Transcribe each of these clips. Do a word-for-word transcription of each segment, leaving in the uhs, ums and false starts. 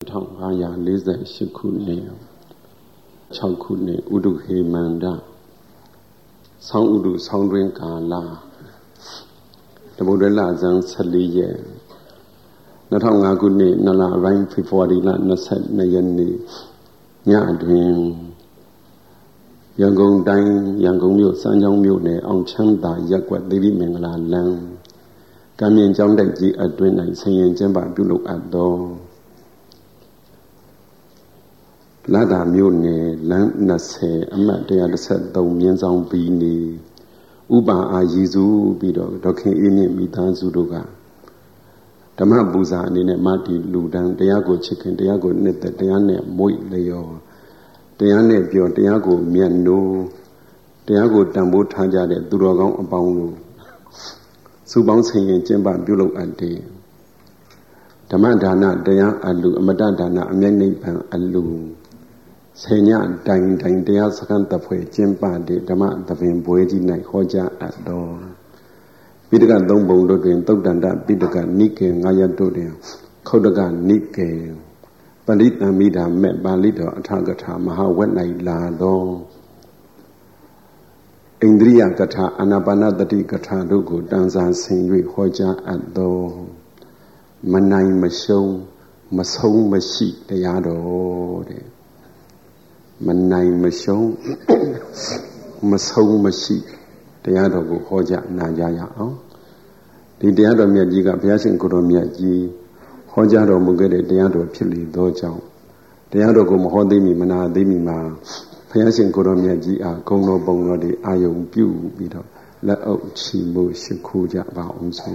ထောင်ငါးရာလေးဆယ်ရှစ်ခုနှစ်ခြောက်ခုနှစ်ဥဒုဟေမန္တဆောင်းဥဒုဆောင်းတွင်ကာလတဗုဒ္ဓလဇန်ဆယ်လေးရက်နှစ်ထောင်ငါးခုနှစ်နလပိုင်းဖေဖော်ဝါရီလနှစ်ဆက်နှစ်ရက်နေ့ညအတွင်ရန်ကုန်တိုင်းရန်ကုန်မြို့စမ်းချောင်းမြို့နယ်အောင်ချမ်းသာရပ်ကွက်သီရိမင်္ဂလာလမ်းကမ်းမြင်ကျောင်းတိုက်ကြီးအတွင်း၌ဆင်ရင်ကျင်းပပြုလုပ်အပ်သောလာတာမြို့နယ်လမ်းနှစ်ဆယ်အမှတ်တစ်ရာတစ်ဆယ်သုံးမြင်းဆောင်ဘီနေဥပါအာရည်စုပြီးတော့ဒေါခင်အေးမြင့်မိသားစုတို့ကဓမ္မပူဇာအနေနဲ့မတီလူတန်းတရားကိုချစ်ခင်တရားကိုနှစ်သက်တရားနဲ့မွေ့လျော်တရားနဲ့ပြောတရားကိုမြတ်နိုးတရားကိုတန်ဖိုးထားကြတဲ့သူတော်ကောင်းအပေါင်းတို့စုပေါင်းဆင်ရင်ကျင့်ပပြုလုပ်အပ်တယ်ဓမ္မဒါနတရားအလူအမတဒါနအမြတ်နိဗ္ဗာန်အလူဆယ်ညတိုင်တိုင်တရားစခန်းတပ်ဖွဲ့ကျင့်ပတဲ့ဓမ္မသဘင်ပွဲကြီး၌ဟောကြားအပ်တော်ပိဋကသုံးပုံတို့တွင်သုတ်တန္တပိဋကနိကေငါးရပ်တို့တွင်ခုတ်တကနိကေပဠိတံမိတာမဲ့ပါဠိတော်အထာကထာမဟာဝက်၌လာသောဣန္ဒြိယကထာအာနာပါနသတိကထာတို့ကိုတန်ဆာဆင်၍ဟောကြားအပ်သောမနိုင်မရှုံးမဆုံးမရှိတရားတော်တဲ့မနိုင်မရှုံးမဆုံးမရှိတရားတော်ကိုဟောကြားနာကြရအောင်ဒီတရားတော်မြတ်ကြီးကဘုရားရှင်ကိုယ်တော်မြတ်ကြီးဟောကြားတော်မူခဲ့တဲ့တရားတော်ဖြစ်လေသောကြောင့်တရားတော်ကိုမဟောသိမီမနာသိမီမှာဘုရားရှင်ကိုယ်တော်မြတ်ကြီးအားဂုဏ်တော်ပုံတော်တွေအာယုံပြုပြီးတော့လက်အုပ်ချီးမွမ်းရှိခိုးကြပါအောင်ဆို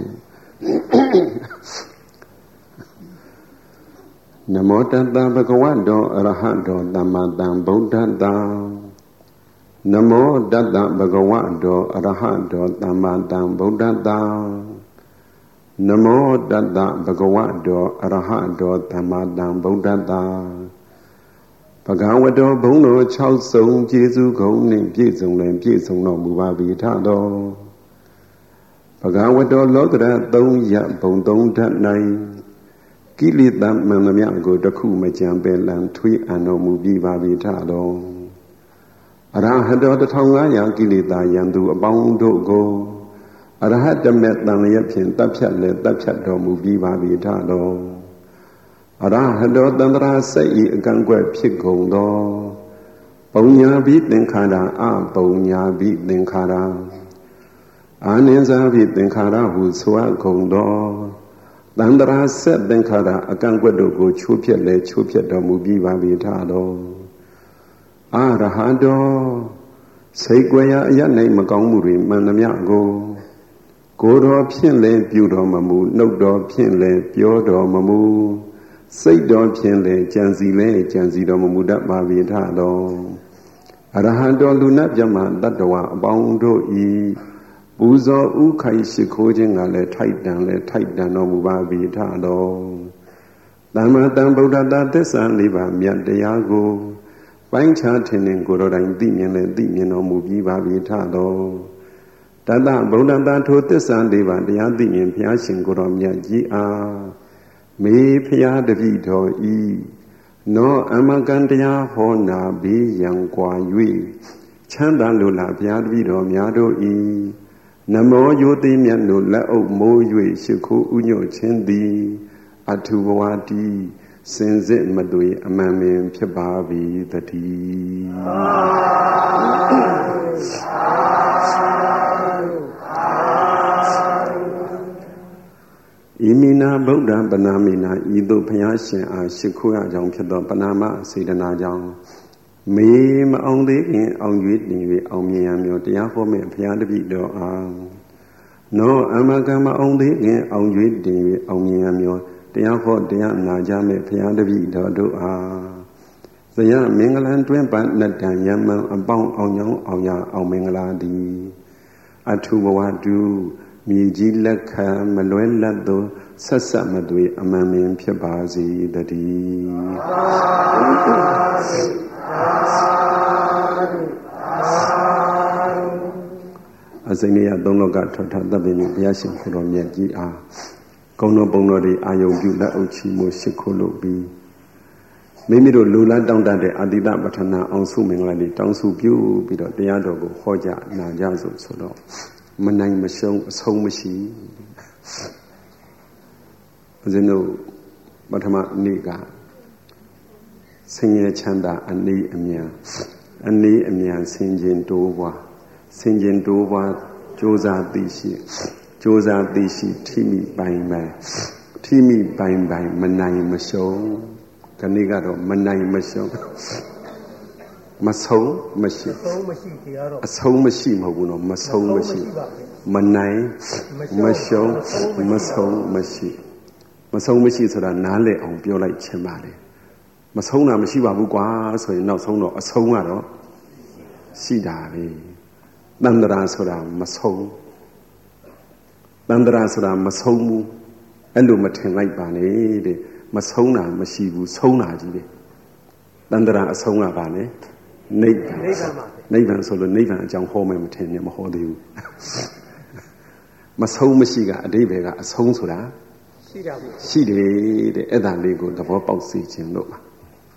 နမောတတ္တဗုဒ္ဓဝတ္တောအရဟတောသမ္မာသမ္ဗုဒ္ဓတ္တနမောတတ္တဗုဒ္ဓဝတ္တောအရဟတောသမ္မာသမ္ဗုဒ္ဓတ္တနမောတတ္တဗုဒ္ဓဝတ္တောအရဟတောသမ္မာသမ္ဗုဒ္ဓတ္တဘဂဝတောဘုံတော်၆စုံကျေးဇူးကုန်နှင့်ပြည့်စုံလည်းပြည့်စုံတော်မူပါပြီထသောဘဂဝတောလောကရသုံးရဘုံသုံးဓာတ်၌ကိလေသာမှန်သမျှကိုတစ်ခုမကြံပဲလံထွေးအံတော်မူပြီးပါပြီထသောအရဟတောတစ်ထောင်ငါးရာကိလေသာယံသူအပေါင်းတို့ကိုအရဟတမေတန်လျက်ဖြင့်တပ်ဖြတ်လေတပ်ဖြတ်တော်မူပြီးပါပြီထသောအရဟတောတန္တရာစိတ်ဤအကန့်ကွက်ဖြစ်ကုန်သောပုံညာဘိသင်္ခါရအပုံညာဘိသင်္ခါရအာနိဇာဘိသင်္ခါရဟုဆိုအပ်ကုန်သောတန္တရာဆက်သင်္ခါရအကန့်ကွက်တို့ကိုချိုးဖျက်လေချိုးဖျက်တော်မူပြီးပါပြီထသောအရဟတောစိတ်ကြွယ်ရာအရ၌မကောင်းမှုတွေမှန်သမျှကိုကိုယ်တော်ဖြင့်လည်းပြုတော်မမူနှုတ်တော်ဖြင့်လည်းပြောတော်မမူစိတ်တော်ဖြင့်လည်းကြံစီလည်းကြံစီတော်မမူတတ်ပါပြီထသောအရဟံတော်လူနတ်မြတ်တတ္တဝအပေါင်းတို့ဤပူဇော်ဥခိုက်ရှိခိုးခြင်းကလည်းထိုက်တန်လည်းထိုက်တန်တော်မူပါပြီထသောသမ္မာသမ္ဗုဒ္ဓတ္တသစ္စာလေးပါးမြတ်တရားကိုပိုင်းခြားထင်ထင်ကိုယ်တော်တိုင်သိမြင်လည်းသိမြင်တော်မူပြီးပါပြီထသောတတ္တဗုဒ္ဓတ္တထိုသစ္စာလေးပါးတရားသိမြင်ဘုရားရှင်ကိုယ်တော်မြတ်ကြီးအားမေဖျားတပိတော်ဤနောအမကံတရားဟောနာဘေးရန်ကွာ၍ချမ်းသာလိုလားဘုရားတပိတော်များတို့ဤနမောယောသိမြတ်တို့လက်အုပ်မိုး၍ရှိခိုးဥညွတ်ခြင်းသည်အထုဘဝတိစင်စစ်မသွေအမှန်ပင်ဖြစ်ပါပြီတည်းဣမိနာဗုဒ္ဓပနာမိနာဤသို့ဘုရားရှင်အားရှိခိုးရကြောင်းဖြစ်သောပနာမစေတနာကြောင့်မေမအောင်သေးခင်အောင်၍တင်၍အောင်မြင်ရမျိုးတရားဟောမဲ့ဘုရားတပည့်တော်အားနောအမကမအောင်သေးခင်အောင်၍တင်၍အောင်မြင်ရမျိုးတရားဟောတရားနာကြမဲ့ဘုရားတပည့်တော်တို့အားဇယမင်္ဂလံတွင်ပနတ္တံယမံအပေါင်းအောင်ကြောင်းအောင်ရအောင်မင်္ဂလာသည်အထုဘဝတုမြေကြီးလက်ခံမလွဲလတ်သောဆက်ဆက်မသွေအမှန်ပင်ဖြစ်ပါစေတည်းအစိမ့်ရသုံးလောကထောထသဗ္ဗညဘုရားရှင်ကိုယ်တော်မြတ်ကြီးအား ကုံတော်ပုံတော်တွေအာယုံပြုလက်အုပ်ချီမှုရှိခိုးလို့ပြီးမိမိတို့လူလတောင်းတတဲ့အာတိတပဋ္ဌာနာအောင်စုမင်္ဂလာလေးတောင်းစုပြုပြီးတော့တရားတော်ကိုဟောကြနာကြဆိုဆိုတော့မနိုင်မရှုံးအဆုံးမရှိဦးဇင်းတို့ပထမနေ့ကဆင်းရဲချမ်းသာအနည်းအမြန်အနည်းအမြန်ဆင်ခြင်တိုးပွားဆင်ခြင်တိုးပွားကြိုးစားသိရှိကြိုးစားသိရှိထိမိပိုင်ပိုင်ထိမိပိုင်ပိုင်မနိုင်မရှုံးဒီနေ့ကတော့မနိုင်မရှုံးမဆုံးမရှိအဆုံးမရှိတရားတော့အဆုံးမရှိမဟုတ်ဘူးနော်မဆုံးမရှိမနိုင်မရှုံးမဆုံးမရှိမဆုံးမရှိဆိုတာနားလည်အောင်ပြောလိုက်ချင်ပါတယ်မဆုံးတာမရှိပါဘူးကွာဆိုရင်နောက်ဆုံးတော့အဆုံးကတော့ရှိတာပဲတန္တရာဆိုတာမဆုံးတန္တရာဆိုတာမဆုံးဘူးအဲ့လိုမထင်လိုက်ပါနဲ့တဲ့မဆုံးတာမရှိဘူးဆုံးတာကြီးပဲတန္တရာအဆုံးကပါလေနိဗ္ဗာန်နိဗ္ဗာန်ဆိုလို့နိဗ္ဗာန်အကြောင်းဟောမယ်မထင်နဲ့မဟောသေးဘူးမဆုံးမရှိကအတိပ္ပယ်ကအဆုံးဆိုတာရှိတာဘူးရှိတယ်တဲ့အဲ့ဒါလေးကိုသဘောပေါက်စေခြင်းလို့ပါ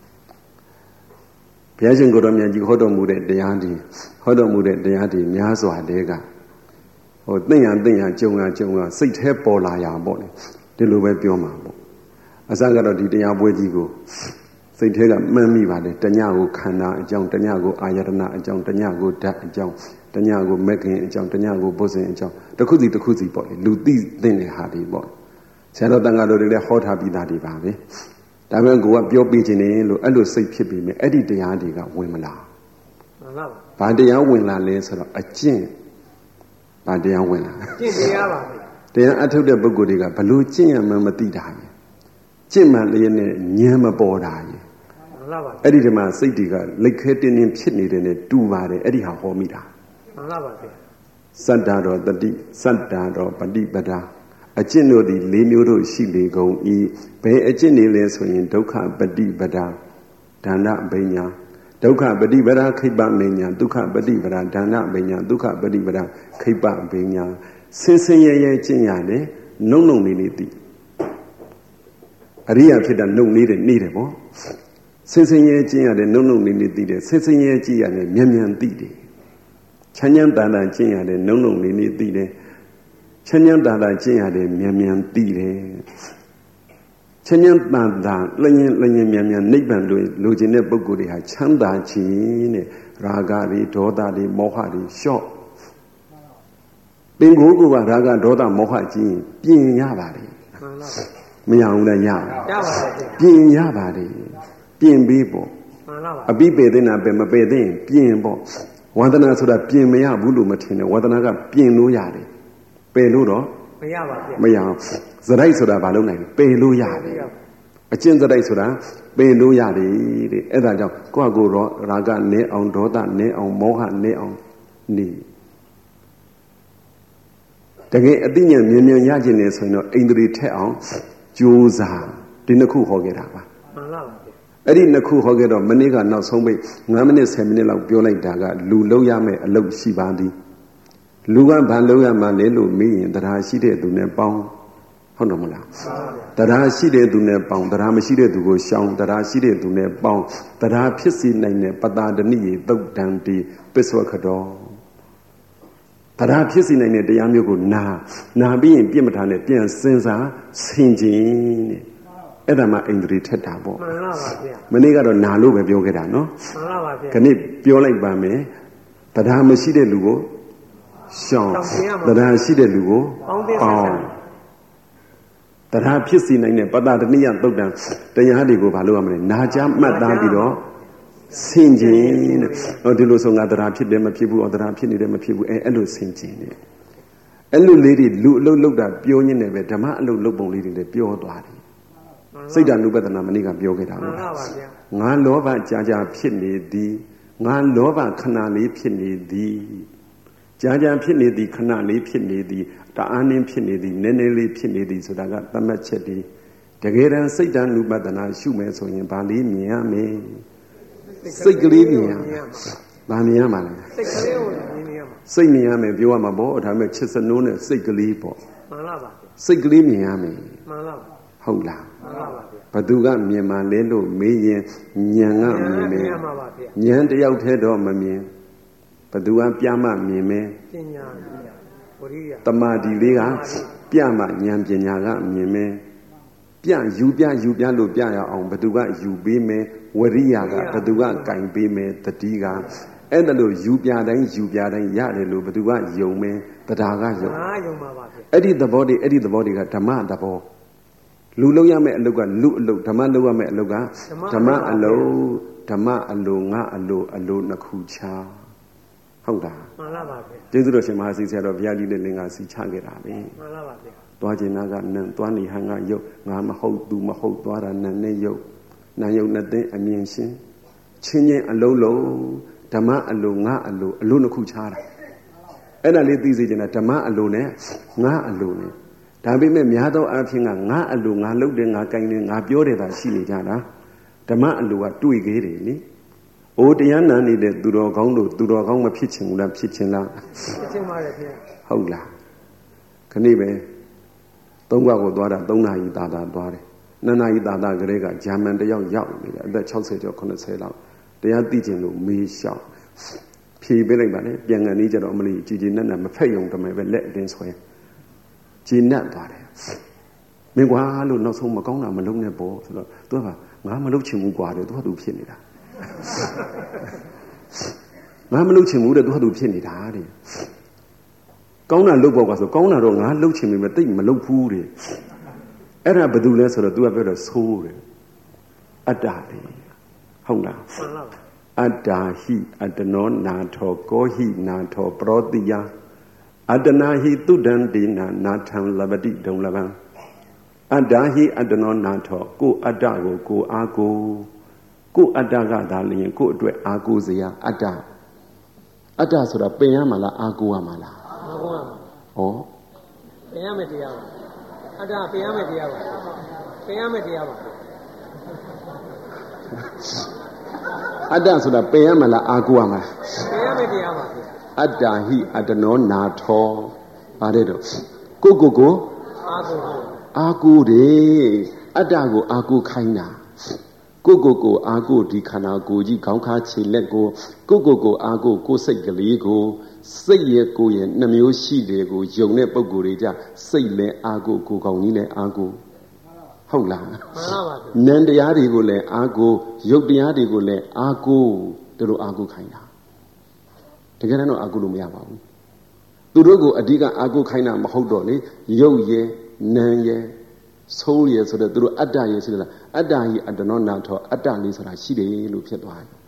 ဘုရားရှင်ကိုယ်တော်မြတ်ကြီးဟောတော်မူတဲ့တရားဒီဟောတော်မူတဲ့တရားဒီများစွာတည်းကဟိုသိညာသိညာကြုံရကြုံရစိတ်แท้ပေါ်လာရပေါ့လေဒီလိုပဲပြောမှာပေါ့အစကတော့ဒီတရားပွဲကြီးကိုစိတ်แท้ကမှန်းမိပါတယ်တညကိုခန္ဓာအကြောင်းတညကိုအာယတနာအကြောင်းတညကိုဓာတ်အကြောင်းတညကိုမဂ္ဂင်အကြောင်းတညကိုဘုဇင်အကြောင်းတစ်ခုစီတစ်ခုစီပေါ့လေလူသိသိတဲ့ဟာဒီပေါ့ဆရာတော်တန်ဃာတော်တွေလည်းဟောထားပြီးသားဒီပါပဲဒါပေမဲ့ကိုကပြောပြခြင်းနေလို့အဲ့လိုစိတ်ဖြစ်ပြီးမြဲအဲ့ဒီတရားတွေကဝင်မလာမှန်ပါပါဘာတရားဝင်လာလဲဆိုတော့အကျင့်ဘာတရားဝင်လာကျင့်တရားပါပဲတရားအထုတ်တဲ့ပုဂ္ဂိုလ်တွေကဘလို့ကျင့်ရမှန်းမသိတာပဲကျင့်မှလည်းနဲ့ဉာဏ်မပေါ်တာကြီးမှန်ပါပါအဲ့ဒီဒီမှာစိတ်တွေကလက်ခဲတင်းတင်းဖြစ်နေတဲ့နဲ့တူပါတယ်အဲ့ဒီဟာဟောမိတာမှန်ပါပါဗျာစတ္တာတော်တတိစတ္တာတော်ပฏิပဒါအကျင့်တို့သည်၄မျိုးတို့ရှိလေကုန်၏ဘယ်အကျင့်တွေလဲဆိုရင်ဒုက္ခပฏิပဒါဒါနပညာဒုက္ခပฏิပဒါခိပ္ပမညာဒုက္ခပฏิပဒါဒါနပညာဒုက္ခပฏิပဒါခိပ္ပပညာဆင်းဆင်းရဲရဲကျင့်ရတယ်နှုံနှုံနေနေသည်အရိယာဖြစ်တာနှုံနေတဲ့နေတယ်ပေါ့ဆင်းဆင်းရဲကျင့်ရတယ်နှုံနှုံနေနေသိတယ်ဆင်းဆင်းရဲကြည့်ရတယ်မြန်မြန်သိတယ်ချမ်းချမ်းသာသာကျင့်ရတယ်နှုံနှုံနေနေသိတယ်ချမ်းချမ်းသာသာကျင့်ရတယ်မြန်မြန်သိတယ်ချမ်းချမ်းသာသာလျင်လျင်မြန်မြန်နိဗ္ဗာန်လိုလိုချင်တဲ့ပုဂ္ဂိုလ်တွေဟာချမ်းသာခြင်းတဲ့ရာဂတွေဒေါသတွေမောဟတွေလျှော့ပင်ကိုယ်ကရာဂဒေါသမောဟကြီးပြင်ရပါတယ်မရဘူးလားရပြင်ရပါတယ်ပြင်ပြီးပေါ့အပိပေသိနာပဲမပေသိရင်ပြင်ပေါ့ဝန္ဒနာဆိုတာပြင်မရဘူးလို့မထင်နဲ့ဝန္ဒနာကပြင်လို့ရတယ်ပယ်လို့တော့မရပါဘူးမရအောင်ဇရိုက်ဆိုတာဘာလို့နိုင်လဲပယ်လို့ရတယ်အကျင့်ဇရိုက်ဆိုတာပယ်လို့ရတယ်တဲ့အဲ့ဒါကြောင့်ကိုယ့်ကိုယ်တော့ရာဂနဲအောင်ဒေါသနဲအောင်မောဟနဲအောင်နေတကယ်အသိဉာဏ်မြင်မြင်ရခြင်းနေဆိုရင်တော့အိန္ဒြေထက်အောင်ကြိုးစားဒီနှစ်ခုဟောခဲ့တာပါမှန်ပါပါအဲ့ဒီနှစ်ခုဟောခဲ့တော့မနေ့ကနောက်ဆုံးပိတ်၅မိနစ်ဆယ်မိနစ်လောက်ပြောလိုက်တာကလူလုံးရမယ်အလုပ်ရှိပါသည်လူကဘာလုံးရမှလဲလို့မေးရင်တရားရှိတဲ့သူနဲ့ပေါင်းဟုတ်တယ်မလားတရားရှိတဲ့သူနဲ့ပေါင်းတရားမရှိတဲ့သူကိုရှောင်တရားရှိတဲ့သူနဲ့ပေါင်းတရားဖြစ်စီနိုင်တဲ့ပတာဒဏိယေသုတ်တံတိပစ္ဆဝခတော်တရားဖြစ်စီနိုင်တဲ့တရားမျိုးကိုနာနာပြီးရင်ပြစ်မထားနဲ့ပြန်စဉ်းစားဆင်ခြင်တဲ့အဲ့ဒါမှအိန္ဒြေထက်တာပေါ့မှန်ပါပါဗျာမနေ့ကတော့နာလို့ပဲပြောခဲ့တာနော်မှန်ပါပါဗျာခဏပြောလိုက်ပါမယ်တရားမရှိတဲ့လူကိုရှောင်တရားရှိတဲ့လူကိုပေါင်းတရားဖြစ်စီနိုင်တဲ့ပတ္တဒနိယသုတ်တံတရားတွေကိုဘာလို့ရမလဲနာကြားမှတ်သားပြီးတော့ဆင်ခြင်တဲ့ဟောဒီလိုဆိုငါတရားဖြစ်တယ်မဖြစ်ဘူးတရားဖြစ်နေတယ်မဖြစ်ဘူးအဲအဲ့လိုဆင်ခြင်တယ်အဲ့လိုလေးတွေလူအလုပ်လုပ်တာပြောရင်းနဲ့ပဲဓမ္မအလုပ်လုပ်ပုံလေးတွေလည်းပြောသွားတယ်စိတ်ဓာတ်နုပဒနာမနေ့ကပြောခဲ့တာပါငါလောဘကြာကြာဖြစ်နေသည်ငါလောဘခဏလေးဖြစ်နေသည်ကြာကြာဖြစ်နေသည်ခဏလေးဖြစ်နေသည်တအားနှင်းဖြစ်နေသည်နည်းနည်းလေးဖြစ်နေသည်ဆိုတာကသတ်မှတ်ချက်တွေတကယ်တမ်းစိတ်ဓာတ်နုပဒနာရှုမယ်ဆိုရင်ဗာလေးမြင်ရမယ်စိတ်ကလေးမြင်ရမယ်ဗာမြင်ရမှာလဲစိတ်ကလေးကိုမြင်ရမှာစိတ်မြင်ရမယ်ပြောရမှာပေါ့ဒါပေမဲ့ချစ်စနိုးနဲ့စိတ်ကလေးပေါ့မှန်လားပါစိတ်ကလေးမြင်ရမယ်မှန်လားဟုတ်လားမှန်ပါပါဘသူကမြင်မှလဲလို့မေးရင်ဉာဏ်ကမြင်မယ်ဉာဏ်တယောက်တည်းတော့မမြင်ဘသူကပြမှမြင်မယ်ပညာဝရိယတမာတိလေးကပြမှဉာဏ်ပညာကမြင်မယ်ပြယူပြယူပြလို့ပြရအောင်ဘသူကယူပေးမယ်ဝရိယကဘသူကကင်ပေးမယ်တတိကအဲ့ဒါလို့ယူပြတိုင်းယူပြတိုင်းရတယ်လို့ဘသူကယုံမယ်တရားကယုံအာယုံပါပါဗျအဲ့ဒီသဘောတွေအဲ့ဒီသဘောတွေကဓမ္မသဘောလူလုံးရမယ့်အလုပ်ကလူအလုပ်ဓမ္မလုပ်ရမယ့်အလုပ်ကဓမ္မအလုပ်ဓမ္မအလုပ်ငါအလုပ်အလုပ်နှစ်ခုချာဟုတ်တာမှန်လားပါဗျကျေးဇူးတော်ရှင်မဟာစီဆရာတော်ဘုရားကြီးနဲ့လင်္ကာစီချခဲ့တာပဲမှန်လားပါဗျသွားခြင်းနာကနံသွားနေဟန်ကယုတ်ငါမဟုတ်သူမဟုတ်သွားတာနံနဲ့ယုတ်နံယုတ်နဲ့သိအမြင်ရှင်းချင်းချင်းအလုံးလုံးဓမ္မအလုပ်ငါအလုပ်အလုပ်နှစ်ခုချာတာအဲ့ဒါလေးသိစေချင်တာဓမ္မအလုပ်နဲ့ငါအလုပ်နဲ့ဒါပေမဲ့များသောအားဖြင့်ကငါအလုပ်ငါလုပ်တယ်ငါကိုင်းတယ်ငါပြောတယ်သာရှိနေကြတာဓမ္မအလုပ်ကတွေ့ခဲ့တယ်လေအိုးတရားနာနေတဲ့သူတော်ကောင်းတို့သူတော်ကောင်းမဖြစ်ချင်ဘူးလားဖြစ်ချင်လားဖြစ်ချင်ပါတယ်ခင်ဗျဟုတ်လားခဏိပဲသုံးဘက်ကိုသွားတာသုံးနာရီတာတာသွားတယ်နှစ်နာရီတာတာကလေးကဂျာမန်တယောက်ရောက်နေတယ်အသက်၆၀ကျော်၇၀လောက်တရားသိကျင်လို့မေးလျှောက်ဖြေပေးလိုက်ပါလေပြန်ကန်လေးကြတော့အမလီကြည်ကြည်နက်နက်မဖက်ယုံတမယ်ပဲလက်အတင်းဆွဲကြည်နက်သွားတယ်မင်းကွာလို့နောက်ဆုံးမကောင်းတာမလုံးနဲ့ပေါ့ဆိုတော့သူကငါမလုံးချင်ဘူးကွာတယ်သူကသူဖြစ်နေတာငါမလုံးချင်ဘူးတဲ့သူကသူဖြစ်နေတာတဲ့ကောင်းတာလုပ်ပေါ့ကွာဆိုကောင်းတာတော့ငါလုပ်ချင်ပြီမသိမလုပ်ဘူးတဲ့အဲ့ဒါဘာလို့လဲဆိုတော့ तू ကပြောတော့ဆိုးတယ်အတ္တတယ်ဟုတ်လားအတ္တာဟိအတ္တနောနာထောကောဟိနာထောပရောတိယအတ္တနာဟိတုဒ္ဒံဒေနာနာထံလပတိဒုံလပံအတ္တာဟိအတ္တနောနာထောကိုအတ္တကိုကိုအာကိုကိုအတ္တကသာလျင်ကိုအတွက်အာကိုစရာအတ္တအတ္တဆိုတာပင်ရမှာလားအာကိုရမှာလားအာကိုရမှာဟောပင်ရမယ်တရားပါအတ္တပင်ရမယ်တရားပါပင်ရမယ်တရားပါအတ္တဆိုတာပင်ရမလားအာကိုရမလားပင်ရမယ်တရားပါအတ္တဟိအတ္တနောနာထောပါတယ်တော့ကိုကိုကိုအာကိုအာကိုတယ်အတ္တကိုအာကိုခိုင်းတာကိုကိုကိုအာကိုဒီခန္ဓာကိုယ်ကြီးခေါင်းခါခြေလက်ကိုကိုကိုကိုအာကိုကိုစိတ်ကလေးကိုစိတ်ရဲ့ကိုရဲ့နှမျိုးရှိတယ်ကိုယုံတဲ့ပုံကိုယ်တွေကြစိတ်လည်းအာကိုကိုကောင်းကြီးလည်းအာကိုဟုတ်လားမှန်ပါပါနံတရားတွေကိုလည်းအာကိုရုပ်တရားတွေကိုလည်းအာကိုတို့လိုအာကိုခိုင်းတာတကယ်တော့အာကိုလို့မရပါဘူးသူတို့ကိုအဓိကအာကိုခိုင်းတာမဟုတ်တော့လေရုပ်ရဲ့နံရဲ့ဆိုးရဲ့ဆိုတော့သူတို့အတ္တရဲ့ဆိုတော့အတ္တကြီးအတ္တနောနာထောအတ္တလေးဆိုတာရှိတယ်လို့ဖြစ်သွားတယ်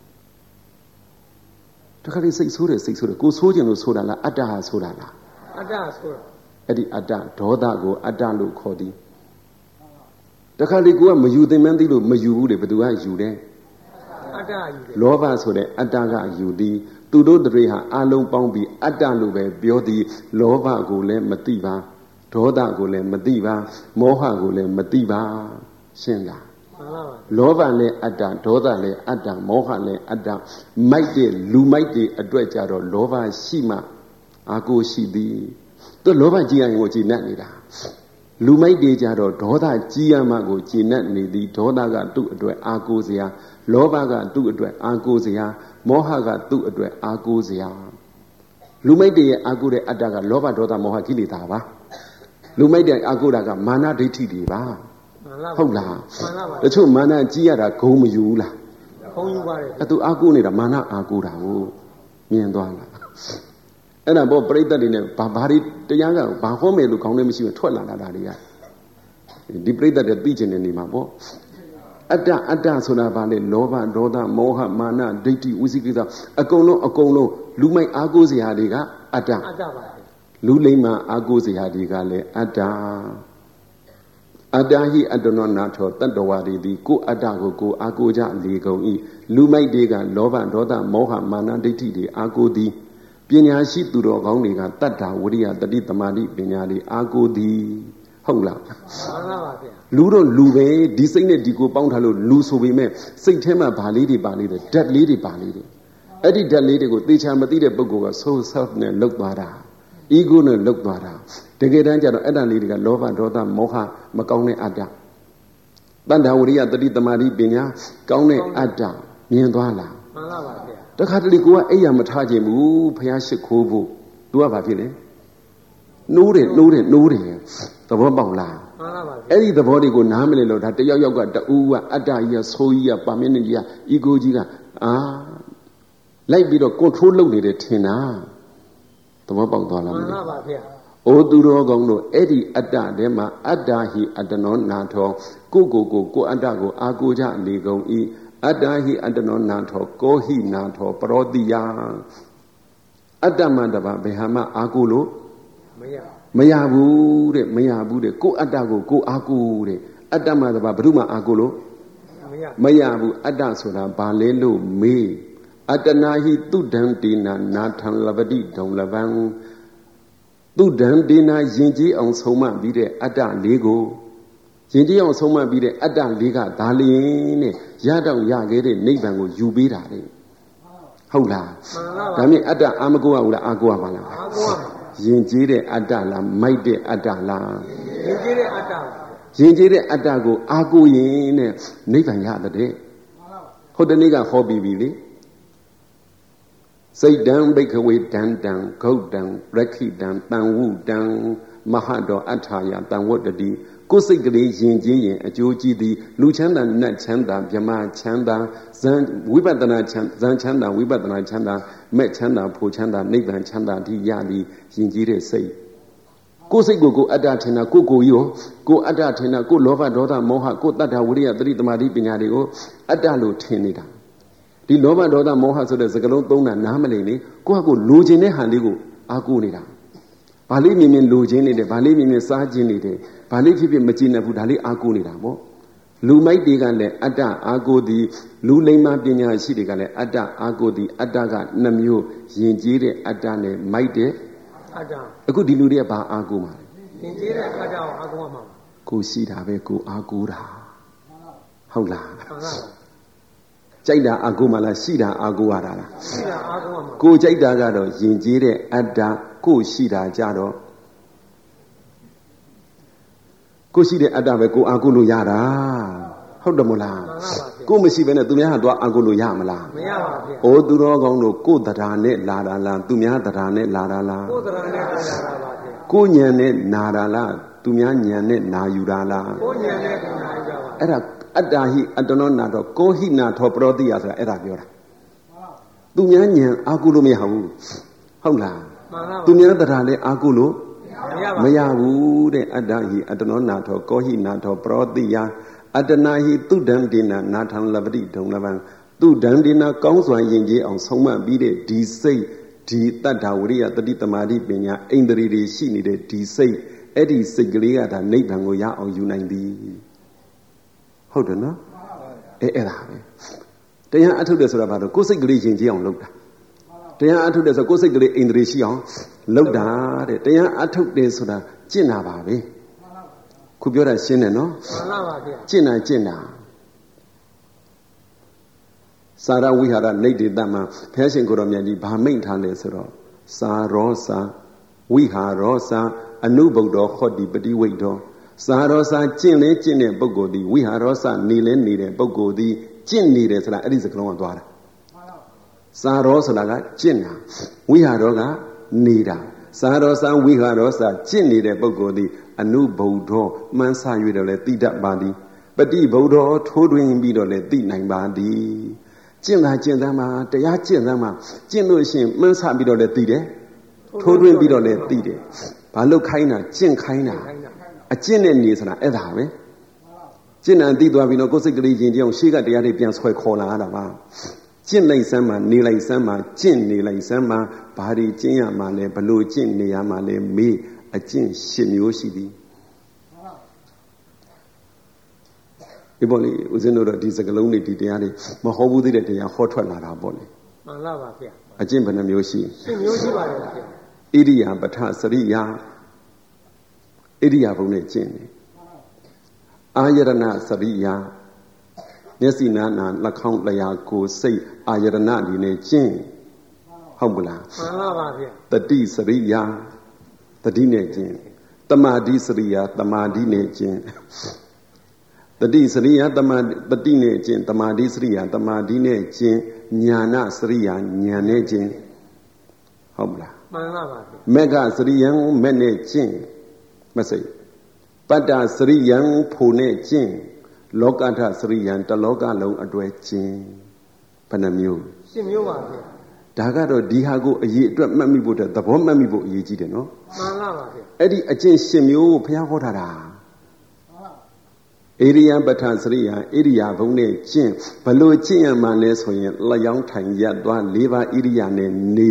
တခါလေစိတ်ဆိုးတယ်စိတ်ဆိုးတယ်ကိုဆိုးခြင်းလို့ဆိုတာလားအတ္တဟာဆိုတာလားအတ္တဆိုတာအဲ့ဒီအတ္တဒေါသကိုအတ္တလို့ခေါ်သည်တခါလေကိုကမယူသိမှန်းသိလို့မယူဘူးလေဘယ်သူကယူတယ်အတ္တယူတယ်လောဘဆိုတဲ့အတ္တကယူသည်သူတို့တွေဟာအလုံးပေါင်းပြီးအတ္တလို့ပဲပြောသည်လောဘကိုလည်းမသိပါဒေါသကိုလည်းမသိပါမောဟကိုလည်းမသိပါရှင်းလားမှန်ပါပါလောဘလည်းအတ္တဒေါသလည်းအတ္တမောဟလည်းအတ္တမိုက်တဲ့လူမိုက်တဲ့အတွက်ကြတော့လောဘရှိမှအာကိုရှိသည်သူလောဘကြီးရင်ကိုကြည်နပ်နေတာလူမိုက်တွေကြတော့ဒေါသကြီးရမှကိုကြည်နပ်နေသည်ဒေါသကသူ့အတွက်အာကိုစရာလောဘကသူ့အတွက်အာကိုစရာမောဟကသူ့အတွက်အာကိုစရာလူမိုက်တွေရဲ့အာကိုတဲ့အတ္တကလောဘဒေါသမောဟကိလေသာပါလူမိုက်တဲ့အာကိုတာကမာနဒိဋ္ဌိတွေပါဟုတ်လားတချို့မာနကြီးရတာဂုံမယူဘူးလားဂုံယူပါတယ်အဲ့သူအာကိုနေတာမာနအာကိုတာကိုမြင်သွားလားအဲ့ဒါပေါ့ပြိဿတွေနဲ့ဘာဘာတွေတရားကဘာဟောမယ်လို့ခေါင်းထဲမရှိဘူးထွက်လာတာတွေကဒီပြိဿတွေသိကျင်နေနေမှာပေါ့အတ္တအတ္တဆိုတာဘာလဲလောဘဒေါသမောဟမာနဒိဋ္ဌိဝိသိကိစ္စအကုန်လုံးအကုန်လုံးလူမိုက်အာကိုစရာတွေကအတ္တအတ္တပါလူလိမ္မာအာကိုစရာတွေကလည်းအတ္တအတ္တဟိအတ္တနောနာထောတတ္တဝါတွေဒီကိုအတ္တကိုကိုအာကိုကြလေကုန်ဤလူမိုက်တွေကလောဘဒေါသမောဟမာနဒိဋ္ဌိတွေအာကိုသည်ပညာရှိသူတော်ကောင်းတွေကတတ္တာဝရိယတတိတမာတိပညာတွေအာကိုသည်ဟုတ်လားမှန်ပါပါဗျာလူတော့လူပဲဒီစိတ်နဲ့ဒီကိုပေါင်းထားလို့လူဆိုပေမဲ့စိတ်ထဲမှာဗာလေးတွေပါလေးတယ်ဓာတ်လေးတွေပါလေးတယ်အဲ့ဒီဓာတ်လေးတွေကိုသေချာမသိတဲ့ပုဂ္ဂိုလ်က soul self နဲ့လုတ်သွားတာ ego နဲ့လုတ်သွားတာတကယ်တမ်းကျတော့အဲ့ဒါလေးတွေကလောဘဒေါသမောဟမကောင်းတဲ့အတ္တတန်ထာဝရိယတတိတမာတိပညာကောင်းတဲ့အတ္တမြင်သွားလားမှန်ပါပါဗျာတခါတလေကိုကအိယာမထားခြင်းဘူးဖះရှိခိုးဖို့သူကဘာဖြစ်လဲနိုးတယ်နိုးတယ်နိုးတယ်သဘောပေါက်လားမှန်ပါပါအဲ့ဒီသဘောတွေကိုနားမလည်လို့ဒါတယောက်ယောက်ကတူကအတ္တကြီးကဆိုးကြီးကပါမင်းကြီးကအီကိုကြီးကအာလိုက်ပြီးတော့ control လုပ်နေတယ်ထင်တာသဘောပေါက်သွားလားမှန်ပါပါဗျာအိုသူတော်ကောင်းတို့အဲ့ဒီအတ္တထဲမှာအတ္တဟိအတ္တနောနာထောကိုကိုကိုကိုအတ္တကိုအာကိုကြအနေကုန်ဤအတ္တဟိအတ္တနောနာထောကောဟိနာထောပရောတိယအတ္တမတပါဘယ်ဟာမှအာကိုလို့မရမရဘူးတဲ့မရဘူးတဲ့ကိုအတ္တကိုကိုအာကိုတဲ့အတ္တမတပါဘယ်သူမှအာကိုလို့မရမရဘူးအတ္တဆိုတာဘာလဲလို့မေးအတ္တနာဟိတုဒံတိနာနာထံလပတိဒုံလပံသူဒံဒေနာယင်ကြီးအောင်ဆုံးမပြီးတဲ့အတ္တလေးကိုယင်ကြီးအောင်ဆုံးမပြီးတဲ့အတ္တလေးကဒါလျင်နဲ့ရတော့ရခဲ့တဲ့နိဗ္ဗာန်ကိုယူပေးတာလေဟုတ်လားဒါမြင်အတ္တအာမကိုရဘူးလားအာကိုရပါလားအာကိုရယင်ကြီးတဲ့အတ္တလားမိုက်တဲ့အတ္တလားယင်ကြီးတဲ့အတ္တယင်ကြီးတဲ့အတ္တကိုအာကိုရင်နဲ့နိဗ္ဗာန်ရတဲ့ဟုတ်တဲ့နေ့ကဟောပြီးပြီလေစိတ်တံဘိက္ခဝေတံတံဂௌတံရခိတံတံဝုတံမဟတောအထာယတံဝတ္တတိကိုယ်စိတ်ကလေးယဉ်ကျေးရင်အကျိုးကြီးသည်လူချမ်းသာနတ်ချမ်းသာမြမချမ်းသာဇံဝိပဿနာချမ်းဇံချမ်းသာဝိပဿနာချမ်းသာမဲ့ချမ်းသာဖို့ချမ်းသာနိဗ္ဗာန်ချမ်းသာဒီရသည်ယဉ်ကျေးတဲ့စိတ်ကိုယ်စိတ်ကိုကိုအတ္တထင်တာကိုကိုရောကိုအတ္တထင်တာကိုလောဘဒေါသမောဟကိုတတ္တဝိရိယသတိတမာတိပညာတွေကိုအတ္တလို့ထင်နေတာဒီလောဘဒေါသမောဟဆိုတဲ့စကားလုံးသုံးတာနားမလည်လေကိုယ့်ဟာကိုယ်လိုချင်တဲ့ဟန်လေးကိုအားကိုးနေတာဗာလေးမြင်မြင်လိုချင်နေတယ်ဗာလေးမြင်မြင်စားခြင်းနေတယ်ဗာလေးဖြစ်ဖြစ်မကြည်နဲ့ဘူးဒါလေးအားကိုးနေတာပေါ့လူမိုက်တွေကလည်းအတ္တအားကိုးသည်လူလိမ္မာပညာရှိတွေကလည်းအတ္တအားကိုးသည်အတ္တကနှစ်မျိုးယဉ်ကျေးတဲ့အတ္တနဲ့မိုက်တဲ့အတ္တအခုဒီလူတွေကဘာအားကိုးမှာလဲယဉ်ကျေးတဲ့အတ္တကိုအားကိုးမှာကိုရှိတာပဲကိုအားကိုးတာဟုတ်လားမှန်ပါကြိုက်တာအာကိုမှလားရှိတာအာကိုရတာလားရှိတာအာကိုမှာကိုကြိုက်တာကတော့ယဉ်ကျေးတဲ့အတ္တကိုရှိတာကြတော့ကိုရှိတဲ့အတ္တပဲကိုအာကိုလို့ရတာဟုတ်တယ်မလားကိုမရှိဘဲနဲ့သူများဟာတော့အာကိုလို့ရမလားမရပါဘူး။အိုသူတော်ကောင်းတို့ကိုတရားနဲ့လာတာလားသူများတရားနဲ့လာတာလားကိုတရားနဲ့လာတာပါဗျ။ကိုညံနဲ့နာတာလားသူများညံနဲ့နာယူတာလားကိုညံနဲ့နာယူတာပါအဲ့ဒါအတ္တဟိအတ္တနောနာတော့ကိုဟိနာထောပရောတိယဆိုတာအဲ့ဒါပြောတာသူများညံအာကုလို့မရဘူးဟုတ်လားသူများတရားလည်းအာကုလို့မရဘူးတဲ့အတ္တဟိအတ္တနောနာထောကိုဟိနာထောပရောတိယအတ္တနာဟိသူဒံဒေနာနာထံလပတိဒုံလပံသူဒံဒေနာကောင်းစွာယဉ်ကျေးအောင်ဆုံးမပြီးတဲ့ဒီစိတ်ဒီတတ္တဝရိယတတိတမာတိပညာအိန္ဒြေတွေရှိနေတဲ့ဒီစိတ်အဲ့ဒီစိတ်ကလေးကဒါနိဗ္ဗာန်ကိုရအောင်ယူနိုင်သည်ဟုတ်တယ်နော်အဲအဲ့ဒါပဲတရားအထုတ်တယ်ဆိုတာဘာလို့ကိုယ်စိတ်ကလေးယဉ်ကျေးအောင်လုပ်တာတရားအထုတ်တယ်ဆိုကိုယ်စိတ်ကလေးအိန္ဒြေရှိအောင်လုပ်တာတဲ့တရားအထုတ်တယ်ဆိုတာကျင့်တာပါပဲခုပြောတာရှင်းတယ်နော်မှန်ပါပါဗျာကျင့်တာကျင့်တာစာရဝိဟာရနိဒိတမှာဘုရားရှင်ကိုယ်တော်မြတ်ကြီးဗာမိန့်ထားလဲဆိုတော့စာရောစာဝိဟာရောစာအနုဘုဒ္ဓဟောတိပတိဝိတ်တော်စာရောစာကျင့်လဲကျင့်တဲ့ပုဂ္ဂိုလ်ဒီဝိဟာရောစာနေလဲနေတဲ့ပုဂ္ဂိုလ်ဒီကျင့်နေတယ်ဆိုတာအဲ့ဒီစကားလုံးကသွားတာစာရောဆိုတာကကျင့်တာဝိဟာရောကနေတာစာရောစာဝိဟာရောစာကျင့်နေတဲ့ပုဂ္ဂိုလ်ဒီအနုဘုဒ္ဓမှန်းဆ၍တော့လဲသိတတ်ပါသည်ပတိဘုဒ္ဓထိုးထွင်းပြီးတော့လဲသိနိုင်ပါသည်ကျင့်တာကျင့်သမ်းမှာတရားကျင့်သမ်းမှာကျင့်လို့ရှိရင်မှန်းဆပြီးတော့လဲသိတယ်ထိုးထွင်းပြီးတော့လဲသိတယ်ဘာလို့ခိုင်းတာကျင့်ခိုင်းတာအကျင့်နဲ့နေဆိုတာအဲ့ဒါပဲကျင့်တာသိသွားပြီးတော့ကိုယ်စိတ်ကလေးယဉ်ကျေးအောင်ရှေ့ကတရားတွေပြန်ဆွဲခေါ်လာရတာပါကျင့်လိုက်စမ်းမှာနေလိုက်စမ်းမှာကျင့်နေလိုက်စမ်းမှာဘာတွေကျင့်ရမှာလဲဘလို့ကျင့်နေရမှာလဲမေးအကျင့်ရှစ်မျိုးရှိသည်ဒီပေါ်လေဦးဇင်းတို့တော့ဒီစကလုံးတွေဒီတရားတွေမဟောဘူးသေးတဲ့တရားဟောထွက်လာတာပေါ့လေမှန်လားပါဗျာအကျင့်ဘယ်နှမျိုးရှိရှစ်မျိုးရှိပါတယ်ဗျာဣရိယာပဋ္ဌစရိယာဣရိယာဘုံနဲ့ကျင့်တယ်အာယရဏစရိယာမျက်စိနာနာနှာခေါင်းလျှာကိုယ်စိတ်အာယရဏဒီနဲ့ကျင့်ဟုတ်မလားမှန်ပါပါဗျာတတိစရိယာတတိနဲ့ကျင့်တမာတိစရိယာတမာတိနဲ့ကျင့်တတိစရိယတမတတိနဲ့ကျင့်တမာတိစရိယတမာတိနဲ့ကျင့်ညာနာစရိယညာနဲ့ကျင့်ဟုတ်လားမှန်ပါပါမေဃစရိယံမဲ့နဲ့ကျင့်မစိပတ္တစရိယံဖို့နဲ့ကျင့်လောကထစရိယံတလောကလုံးအတွဲကျင့်ဘယ်နှမျိုးရှင်းမျိုးပါဗျာဒါကတော့ဒီဟာကိုအရေးအတွက်မှတ်မိဖို့တဲ့သဘောမှတ်မိဖို့အရေးကြီးတယ်နော်မှန်ပါပါဗျာအဲ့ဒီအကျင့်ရှင်မျိုးကိုဘုရားဟောထားတာဣရိယပဋ္ဌာစရိယဣရိယာဘုံနဲ့ကျင့်ဘလို့ကျင့်ရမှလဲဆိုရင်လျောင်းထိုင်ရသွား၄ပါးဣရိယာနဲ့နေ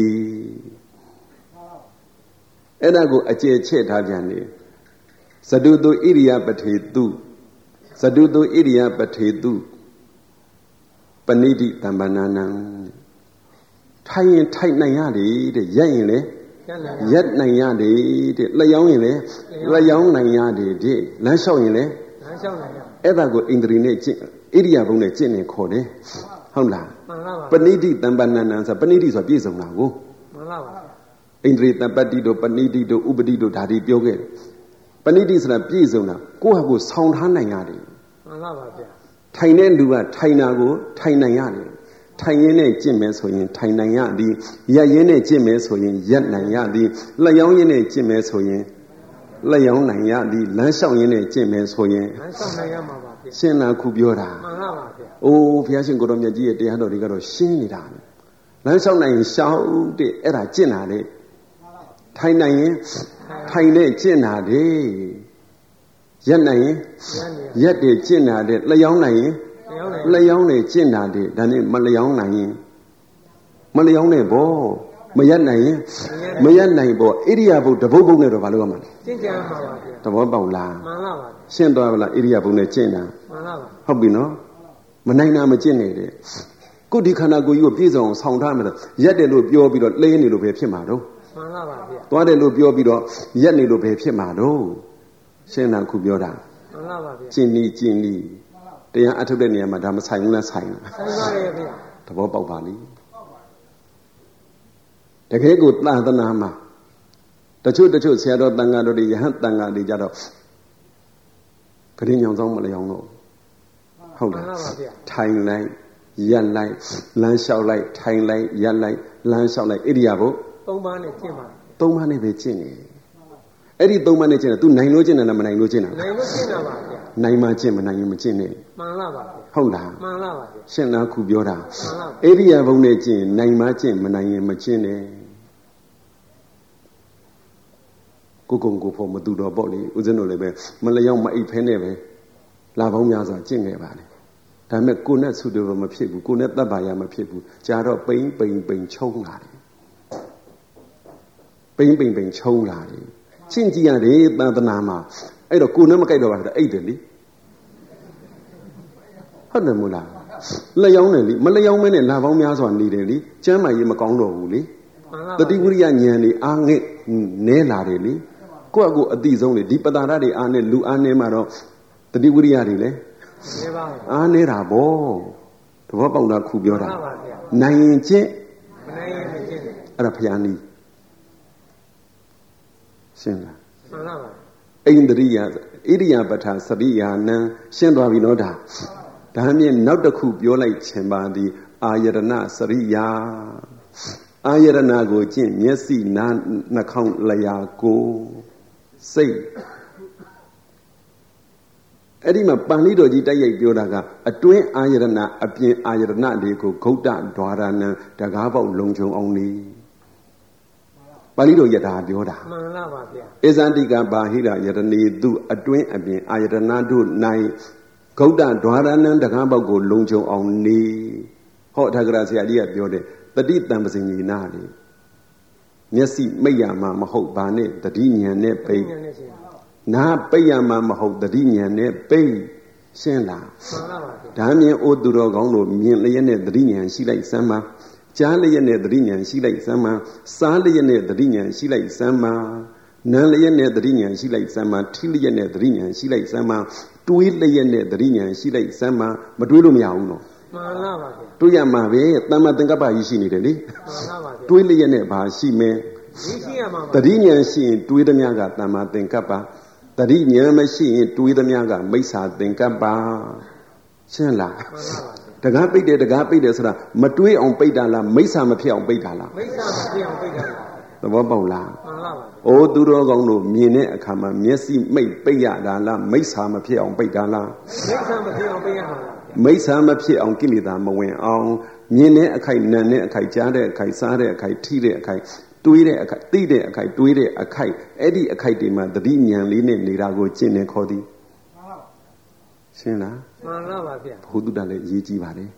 အဲ့ဒါကိုအကျယ်ချဲ့ထားပြန်နေသတုတုဣရိယပထေတုသတုတုဣရိယပထေတုပဏိတိတမ္ပနာနံထိုင်ရင်ထိုင်နိုင်ရတယ်တဲ့ရက်ရင်လေရက်နိုင်ရတယ်တဲ့လျောင်းရင်လေလျောင်းနိုင်ရတယ်တဲ့လမ်းလျှောက်ရင်လေလမ်းလျှောက်နိုင်ရအဲ့ဒါကိုဣန္ဒြေနဲ့ကျင့်ဣရိယာဘုံနဲ့ကျင့်နေခေါ်တယ်ဟုတ်လားမှန်ပါပါပဏိတိတမ္ပနာနံဆိုပဏိတိဆိုပြည့်စုံတာကိုမှန်ပါပါဣန္ဒြေတပ္ပတ္တိတို့ပဏိတိတို့ဥပတိတို့ဒါတွေပြောခဲ့တယ်ပဏိတိဆိုတာပြည့်စုံတာကိုယ့်ဟာကိုယ်ဆောင်းထားနိုင်ရတယ်မှန်ပါပါဗျာထိုင်တဲ့လူကထိုင်တာကိုထိုင်နိုင်ရတယ်ထိုင်ရင်းနဲ့ကျင့်မယ်ဆိုရင်ထိုင်နိုင်ရသည်ရက်ရင်းနဲ့ကျင့်မယ်ဆိုရင်ရက်နိုင်ရသည်လျောင်းရင်းနဲ့ကျင့်မယ်ဆိုရင်လျောင်းနိုင်ရသည်လမ်းလျှောက်ရင်းနဲ့ကျင့်မယ်ဆိုရင်လမ်းလျှောက်နိုင်ရမှာပါဗျာရှင်းလားခုပြောတာမှန်ပါပါဗျာအိုးဘုရားရှင်ကိုတော်မြတ်ကြီးရဲ့တရားတော်တွေကတော့ရှင်းနေတာလမ်းလျှောက်နိုင်ရင်ရှောက်တဲ့အဲ့ဒါကျင့်တာလေထိုင်နိုင်ရင်ထိုင်နဲ့ကျင့်တာလေရက်နိုင်ရင်ရက်တွေကျင့်တာလေလျောင်းနိုင်ရင်လျောင်းနေကျင့်တာလေဒါနဲ့မလျောင်းနိုင်ရင်မလျောင်းနဲ့ဘောမရက်နိုင်ရင်မရက်နိုင်ဘောဣရိယာပုတပုတ်ပုတ်နဲ့တော့ဘာလို့ရမှာလဲကျင့်ကြံမှာပါဗျာသဘောပေါက်လားမှန်ပါပါရှင်းသွားပါလားဣရိယာပုနဲ့ကျင့်တာမှန်ပါပါဟုတ်ပြီနော်မနိုင်တာမကျင့်နေတဲ့ကိုဒီခန္ဓာကိုယ်ကြီးကိုပြည့်စုံအောင်ဆောင်ထားမယ်ရက်တယ်လို့ပြောပြီးတော့လဲနေလို့ပဲဖြစ်မှာတော့မှန်ပါပါဗျာသွားတယ်လို့ပြောပြီးတော့ရက်နေလို့ပဲဖြစ်မှာတော့ရှင်းတာခုပြောတာမှန်ပါပါဗျာကျင့်နီးကျင့်နီးတရားအထုတ်တဲ့နေရာမှာဒါမဆိုင်ဘူးလားဆိုင်လားဆိုင်ပါရဲ့ဗျာသဘောပေါက်ပါလိမ့်တကယ်ကိုသာသနာမှာတချို့တချို့ဆရာတော်တန်ဃာတော်တွေယဟန်တန်ဃာတွေကြတော့ခရင်းညောင်ဆောင်မလျောင်းတော့ဟုတ်လားထိုင်လိုက်ရက်လိုက်လမ်းလျှောက်လိုက်ထိုင်လိုက်ရက်လိုက်လမ်းလျှောက်လိုက်ဣရိယာပုသုံးပါးနဲ့ကျင့်ပါသုံးပါးနဲ့ပဲကျင့်နေအဲ့ဒီသုံးပါးနဲ့ကျင့်တယ် तू နိုင်လို့ကျင့်တယ်လားမနိုင်လို့ကျင့်တာနိုင်လို့ကျင့်တာပါဗျာနိုင်မှကျင့်မနိုင်ရင်မကျင့်နဲ့မှန်လားပါဗျာဟုတ်လားမှန်လားပါဗျာရှင်းလားခုပြောတာမှန်လားဣရိယာပုနဲ့ကျင့်နိုင်မှကျင့်မနိုင်ရင်မကျင့်နဲ့ကိုကုံကိုဖို့မတူတော့ပေါ့လေဦးဇင်းတို့လည်းပဲမလျောင်းမအိပ်ဖဲနဲ့ပဲလာပေါင်းများစွာကျင့်ခဲ့ပါလေဒါပေမဲ့ကိုနဲ့ဆုတော်မဖြစ်ဘူးကိုနဲ့တတ်ပါရမဖြစ်ဘူးကြာတော့ပိန်ပိန်ပိန်ချုံလာတယ်ပိန်ပိန်ပိန်ချုံလာတယ်ချင်းကြည့်ရတယ်သာသနာမှာအဲ့တော့ကိုနဲ့မကြိုက်တော့ပါဘူးအိတ်တယ်လေဟုတ်တယ်မို့လားလျောင်းတယ်လေမလျောင်းမဲနဲ့လာပေါင်းများစွာနေတယ်လေကျမ်းမာရေးမကောင်းတော့ဘူးလေတတိဝိရိယဉာဏ်นี่အားငဲ့နဲလာတယ်လေကိုယ့်အကိုအတိဆုံးလေဒီပတာရတွေအားနဲ့လူအားနဲ့မှတော့တတိဝိရိယတွေလေနေပါအားနေတာဗောသဘောပေါက်တာခုပြောတာနိုင်ရင်ကျင့်မနိုင်ရင်မကျင့်အဲ့ဒါဖျားနီးရှင်းလားမှန်ပါပါဣန္ဒြိယဣရိယာပဋ္ဌာစရိယာနံရှင်းသွားပြီနော်ဒါဒါမြင်နောက်တစ်ခုပြောလိုက်ခြင်းပါသည်အာယရဏစရိယာအာယရဏကိုကျင့်မျက်စိနားနှာခေါင်းလျှာကိုစိတ်အဲ့ဒီမှာပန်ဠိတော်ကြီးတိုက်ရိုက်ပြောတာကအတွင်းအာယရဏအပြင်အာယရဏတွေကိုဂௌတ္တဒွါရဏံတကားပေါက်လုံခြုံအောင်နေပါဠိတော်ယထာပြောတာမှန်လားပါဗျာဣဇန္တိကဘာဟိရယတနေသူအတွင်းအပြင်အာယရဏတို့၌ဂௌတ္တဒွါရဏံတကားပေါက်ကိုလုံခြုံအောင်နေဟောထာဂရဆရာကြီးကပြောတယ်တတိတံပစင်ကြီးနာလေမျက်စိမိတ်ရမှာမဟုတ်ဘာနဲ့တတိဉာဏ်နဲ့ပိတ်နာပိတ်ရမှာမဟုတ်တတိဉာဏ်နဲ့ပိတ်ရှင်းလားမှန်ပါပါဒါမြင်အိုသူတော်ကောင်းတို့မြင်လျက်နဲ့တတိဉာဏ်ရှိလိုက်စမ်းပါကြားလျက်နဲ့တတိဉာဏ်ရှိလိုက်စမ်းပါစားလျက်နဲ့တတိဉာဏ်ရှိလိုက်စမ်းပါနားလျက်နဲ့တတိဉာဏ်ရှိလိုက်စမ်းပါထိလျက်နဲ့တတိဉာဏ်ရှိလိုက်စမ်းပါတွေးလျက်နဲ့တတိဉာဏ်ရှိလိုက်စမ်းပါမတွေးလို့မရဘူးနော်မှန်လားပါဗျာတွေးရမှာပဲတမ္မာသင်္ကပ္ပကြီးရှိနေတယ်လေမှန်လားပါဗျာတွေးလျက်နဲ့ဘာရှိမဲရှိရမှာပါတတိဉာဏ်ရှိရင်တွေးသမျှကတမ္မာသင်္ကပ္ပတတိဉာဏ်မရှိရင်တွေးသမျှကမိစ္ဆာသင်္ကပ္ပရှင်းလားတကားပိတ်တယ်တကားပိတ်တယ်ဆိုတာမတွေးအောင်ပိတ်တာလားမိစ္ဆာမဖြစ်အောင်ပိတ်တာလားမိစ္ဆာမဖြစ်အောင်ပိတ်တာလားသဘောပေါက်လားမှန်ပါပါအိုးသူတော်ကောင်းတို့မြင်တဲ့အခါမှာမျက်စိမိတ်ပိတ်ရတာလားမိစ္ဆာမဖြစ်အောင်ပိတ်တာလားမိစ္ဆာမဖြစ်အောင်ပိတ်ရမှာလားမိစ္ဆာမဖြစ်အောင်ကိလေသာမဝင်အောင်မြင်တဲ့အခိုက်နံတဲ့အခိုက်ကြားတဲ့အခိုက်စားတဲ့အခိုက်ထိတဲ့အခိုက်တွေးတဲ့အခိုက်သိတဲ့အခိုက်တွေးတဲ့အခိုက်အဲ့ဒီအခိုက်တွေမှာတတိဉာဏ်လေးနဲ့နေတာကိုကျင့်နေခေါ်သည်မှန်ပါရှင်းလားမှန်ပါပါဗျာဘုဒ္ဓတလည်းအရေးကြီးပါတယ်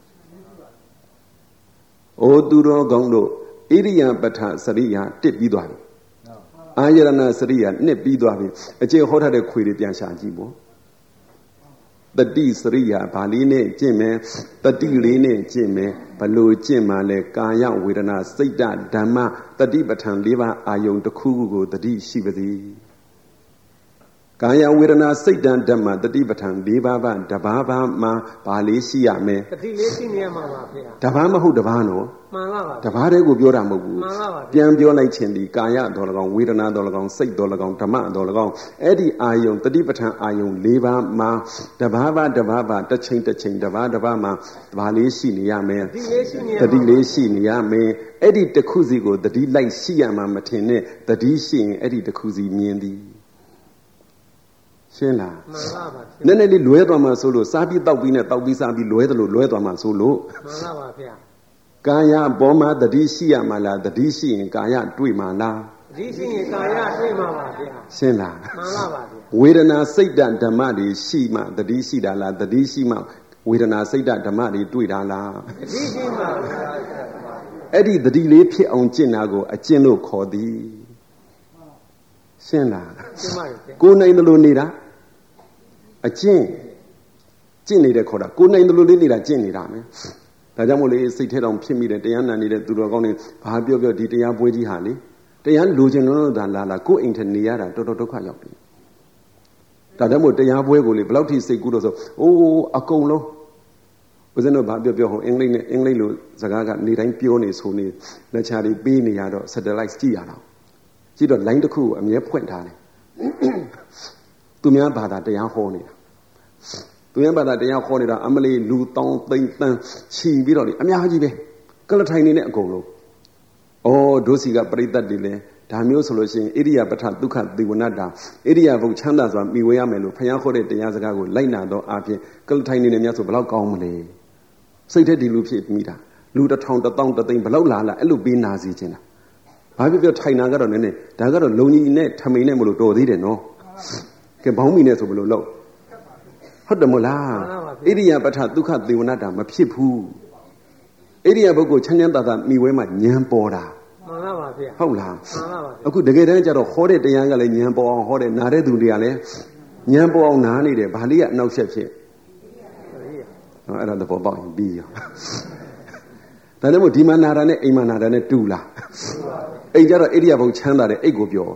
အိုးသူတော်ကောင်းတို့ဣရိယာပဋ္ဌစရိယာတစ်ပြီးသွားပြီအာယရဏစရိယာနှစ်ပြီးသွားပြီအကျေဟောထားတဲ့ခွေတွေပြန်ရှာကြည့်ပေါ့တတိစရိယာဗာလေးနဲ့ကျင့်မယ်တတိလေးနဲ့ကျင့်မယ်ဘလို့ကျင့်မှလဲကာယဝေဒနာစိတ်ဓမ္မတတိပဋ္ဌာန်၄ပါးအာယုံတစ်ခုခုကိုတတိရှိပါသည်ကာယဝေဒနာစိတ်ဓမ္မတတိပဋ္ဌာန်၄ပါးပါတပါးပါမှာဗာလေးရှိရမယ်တတိလေးရှိနေရမှာပါဗျာတပါးမဟုတ်တပါးနော်မှန်ပါပါတပါးတည်းကိုပြောတာမဟုတ်ဘူးမှန်ပါပါပြန်ပြောလိုက်ခြင်းဒီကာယတော်၎င်းဝေဒနာတော်၎င်းစိတ်တော်၎င်းဓမ္မတော်၎င်းအဲ့ဒီအာယုံတတိပဋ္ဌာန်အာယုံ၄ပါးမှာတပါးပါတပါးပါတစ်ချိန်တစ်ချိန်တပါးတပါးမှာဗာလေးရှိနေရမယ်တတိလေးရှိနေရတတိလေးရှိနေရမယ်အဲ့ဒီတစ်ခုစီကိုတတိလိုက်ရှိရမှာမထင်နဲ့တတိရှိရင်အဲ့ဒီတစ်ခုစီမြင်သည်ရှင်းလားမှန်ပါပါနည်းနည်းလေးလွဲသွားမှဆိုလို့စားပြီးတောက်ပြီးနဲ့တောက်ပြီးစားပြီးလွဲသလိုလွဲသွားမှဆိုလို့မှန်ပါပါဗျာကာယဘောမှာတတိရှိရမှာလားတတိရှိရင်ကာယတွေ့မှာလားတတိရှိရင်ကာယတွေ့မှာပါဗျာရှင်းလားမှန်ပါပါဗျာဝေဒနာစိတ်ဓမ္မတွေရှိမှတတိရှိတာလားတတိရှိမှဝေဒနာစိတ်ဓမ္မတွေတွေ့တာလားတတိရှိမှအဲ့ဒီတတိလေးဖြစ်အောင်ကျင့်တာကိုအကျင့်လို့ခေါ်သည်ရှင်းလားရှင်းပါပြီကိုယ်နိုင်တယ်လို့နေတာအကျင့်ကျင့်နေတဲ့ခေါ်တာကိုယ်နိုင်တယ်လို့လေးနေတာကျင့်နေတာမယ်ဒါကြောင့်မို့လေစိတ်ထဲတောင်ဖြစ်မိတယ်တရားနာနေတဲ့သူတော်ကောင်းတွေဘာပြောပြောဒီတရားပွဲကြီးဟာလေတရားလိုချင်လို့သာလာလာကိုယ်အိမ်ထဲနေရတာတော်တော်ဒုက္ခရောက်တယ်ဒါကြောင့်မို့တရားပွဲကိုလေဘယ်လောက်ထိစိတ်ကူးလို့ဆိုအိုးအကုန်လုံးဦးဇင်းတို့ဘာပြောပြောဟိုအင်္ဂလိပ်နဲ့အင်္ဂလိပ်လိုစကားကနေတိုင်းပြောနေဆိုနေလက်ချာတွေပေးနေရတော့ satellite ကြည့်ရတော့ကြည့်တော့ line တစ်ခုကိုအမြဲဖွင့်ထားတယ်သူများဘာသာတရားဟောနေတာသူများဘာသာတရားဟောနေတာအမလီလူတောင်းသိမ့်တန်းချီပြီးတော့လေအများကြီးပဲကလထိုင်နေတဲ့အကုန်လုံးအော်ဒုစီကပရိသတ်တွေလဲဒါမျိုးဆိုလို့ရှိရင်ဣရိယာပဋ္ဌဒုက္ခသေဝနတ္တာဣရိယာပုချမ်းသာစွာမိဝဲရမယ်လို့ဘုရားခေါ်တဲ့တရားစကားကိုလိုက်နာတော့အပြင်ကလထိုင်နေတဲ့များဆိုဘယ်လောက်ကောင်းမလဲစိတ်ထဲဒီလူဖြစ်မိတာလူတစ်ထောင်တစ်သောင်းတစ်သိန်းဘယ်လောက်လာလာအဲ့လိုပေးနာစီခြင်းတာဘာဖြစ်ဖြစ်ထိုင်တာကတော့နည်းနည်းဒါကတော့လုံကြီးနဲ့ထမိန်နဲ့မလို့တော်သေးတယ်နော်ကဲဘောင်းမီနဲ့ဆိုဘယ်လိုလုပ်ဟုတ်တယ်မို့လားဣရိယာပဋ္ဌဒုက္ခသေဝနတ္တာမဖြစ်ဘူးဣရိယာပုဂ္ဂိုလ်ချမ်းချမ်းသာသာမိဝဲမှာဉာဏ်ပေါ်တာမှန်ပါပါဗျာဟုတ်လားမှန်ပါပါအခုတကယ်တမ်းကျတော့ဟောတဲ့တရားကလည်းဉာဏ်ပေါ်အောင်ဟောတဲ့နားတဲ့သူတွေကလည်းဉာဏ်ပေါ်အောင်နားနေတယ်ဗာလိကအနောက်ဆက်ဖြစ်ဟောအဲ့ဒါသဘောပေါက်ရင်ပြီးရောဒါလည်းမို့ဒီမှာနာတာနဲ့အိမ်မှာနာတာနဲ့တူလားအိမ်ကျတော့ဣရိယာပုချမ်းသာတယ်အိတ်ကိုပြောဣ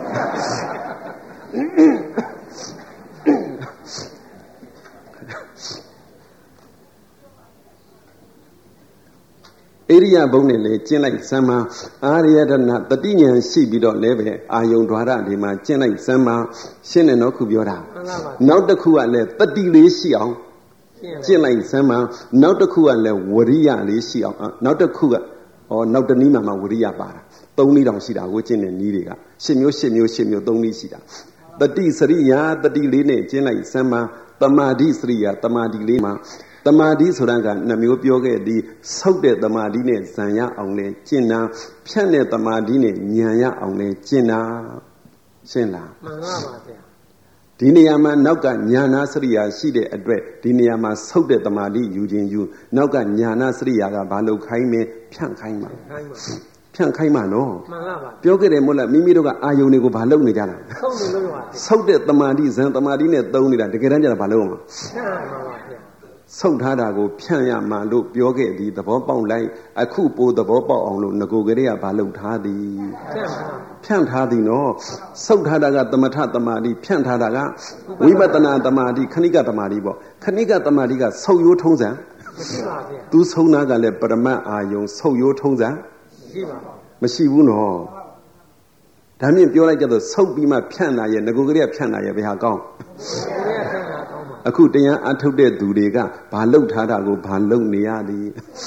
ရိယာပုနဲ့လေကျင့်လိုက်စမ်းမအာရယတနာတတိဉာဏ်ရှိပြီးတော့လည်းပဲအာယုံဓာရဒီမှာကျင့်လိုက်စမ်းမရှင်းတယ်နော်ခုပြောတာနောက်တစ်ခုကလည်းတတိလေးရှိအောင်ကျင့်လိုက်စမ်းမနောက်တစ်ခုကလည်းဝရိယလေးရှိအောင်နောက်တစ်ခုကဩနောက်တနည်းမှာမှဝရိယပါတာသုံးနည်းတောင်ရှိတာကိုကျင့်တဲ့နည်းတွေကရှစ်မျိုးရှစ်မျိုးရှစ်မျိုးသုံးနည်းရှိတာတတိစရိယာတတိလေးနဲ့ကျင့်လိုက်စမ်းမတမာတိစရိယာတမာတိလေးမှာတမာတိဆိုတာကနှမျိုးပြောခဲ့သည်ဆောက်တဲ့တမာတိနဲ့ဇံရအောင်လဲကျင့်တာဖြတ်တဲ့တမာတိနဲ့ဉာဏ်ရအောင်လဲကျင့်တာရှင်းလားမှန်ပါပါဗျာဒီနေရာမှာနောက်ကညာနာစရိယာရှိတဲ့အတွက်ဒီနေရာမှာဆုတ်တဲ့တမာတိယူခြင်းယူနောက်ကညာနာစရိယာကဘာလို့ခိုင်းမယ်ဖြန့်ခိုင်းမှာဖြန့်ခိုင်းမှာနော်မှန်ပါပါပြောခဲ့တယ်မို့လားမိမိတို့ကအာယုန်တွေကိုဘာလုပ်နေကြတာဆုတ်နေလို့ပါဆုတ်တဲ့တမာတိဇံတမာတိနဲ့သုံးနေတာတကယ်တမ်းကျတော့ဘာလုပ်မှာဖြန့်ပါပါဗျာဆုတ်ထားတာကိုဖြန့်ရမှာလို့ပြောခဲ့သည်သဘောပေါက်လိုက်အခုပိုသဘောပေါက်အောင်လို့ငကိုကလေးကဘာလုပ်ထားသည်ဖြန့်ထားသည်နော်ဆုတ်ထားတာကသမထတမာတိဖြန့်ထားတာကဝိပဿနာတမာတိခဏိကတမာတိပေါ့ခဏိကတမာတိကဆုတ်ရိုးထုံးစံမရှိပါဗျာသူဆုံးနာကလည်းပရမတ်အာယုံဆုတ်ရိုးထုံးစံမရှိပါဘူးမရှိဘူးနော်ဒါမြင်ပြောလိုက်ကြတော့ဆုပ်ပြီးမှဖြန့်လာရဲ့ငကိုကလေးကဖြန့်လာရဲ့ဘယ်ဟာကောင်းအခုတရားအထုတ်တဲ့သူတွေကဘာလှုပ်ထားတာကိုဘာလှုပ်နေရသည်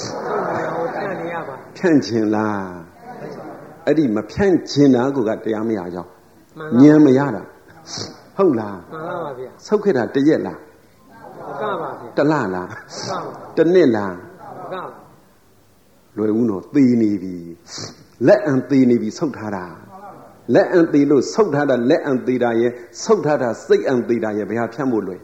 ဖြန့်ခြင်းလားအဲ့ဒီမဖြန့်ခြင်းတာကတရားမရကြောင်းဉာဏ်မရတာဟုတ်လားမှန်ပါပါဗျာဆုပ်ခဲ့တာတရက်လားကပါဗျာတလလားတနှစ်လားကလွယ်ဦးတော့သေနေပြီလက်အံသေနေပြီဆုပ်ထားတာလက်အံသေးလို့ဆုပ်ထားတာလက်အံသေးတာရဲ့ဆုပ်ထားတာစိတ်အံသေးတာရဲ့ဘယ်ဟာဖြန့်ဖို့လွယ်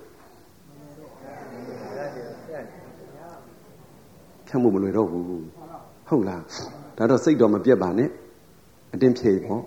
ဖြန့်ဖို့မလွယ်တော့ဘူးဟုတ်လားဒါတော့စိတ်တော့မပြတ်ပါနဲ့အတင်းဖြေပေါ့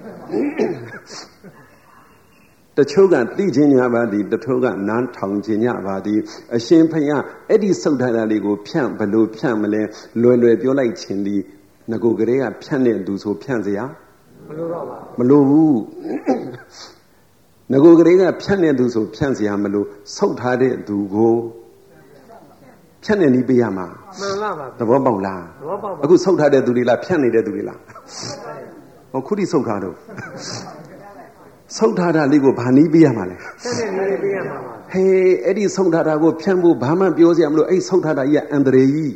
တချို့ကသိခြင်းညာပါသည်တချို့ကနားထောင်ခြင်းညာပါသည်အရှင်ဖယားအဲ့ဒီဆုပ်ထားတာလေးကိုဖြန့်ဘလို့ဖြန့်မလဲလွယ်လွယ်ပြောလိုက်ခြင်းသည်ငကိုကလေးကဖြန့်တဲ့သူဆိုဖြန့်เสียမလိုတော့ပါမလိုဘူးငကိုကလေးကဖြန့်တဲ့သူဆိုဖြန့်เสียမလိုဆုပ်ထားတဲ့သူကိုဖြန့်နေနည်းပေးရမှာမှန်ပါပါသဘောပေါက်လားသဘောပေါက်ပါအခုဆုပ်ထားတဲ့သူတွေလားဖြန့်နေတဲ့သူတွေလားဟောခုထိဆုပ်ထားတော့ဆုပ်ထားတာလေးကိုဘာနည်းပေးရမှာလဲဖြန့်နေနည်းပေးရမှာပါဟေးအဲ့ဒီဆုပ်ထားတာကိုဖြန့်ဖို့ဘာမှပြောစရာမလိုအဲ့ဆုပ်ထားတာကြီးကအန္တရာယ်ကြီး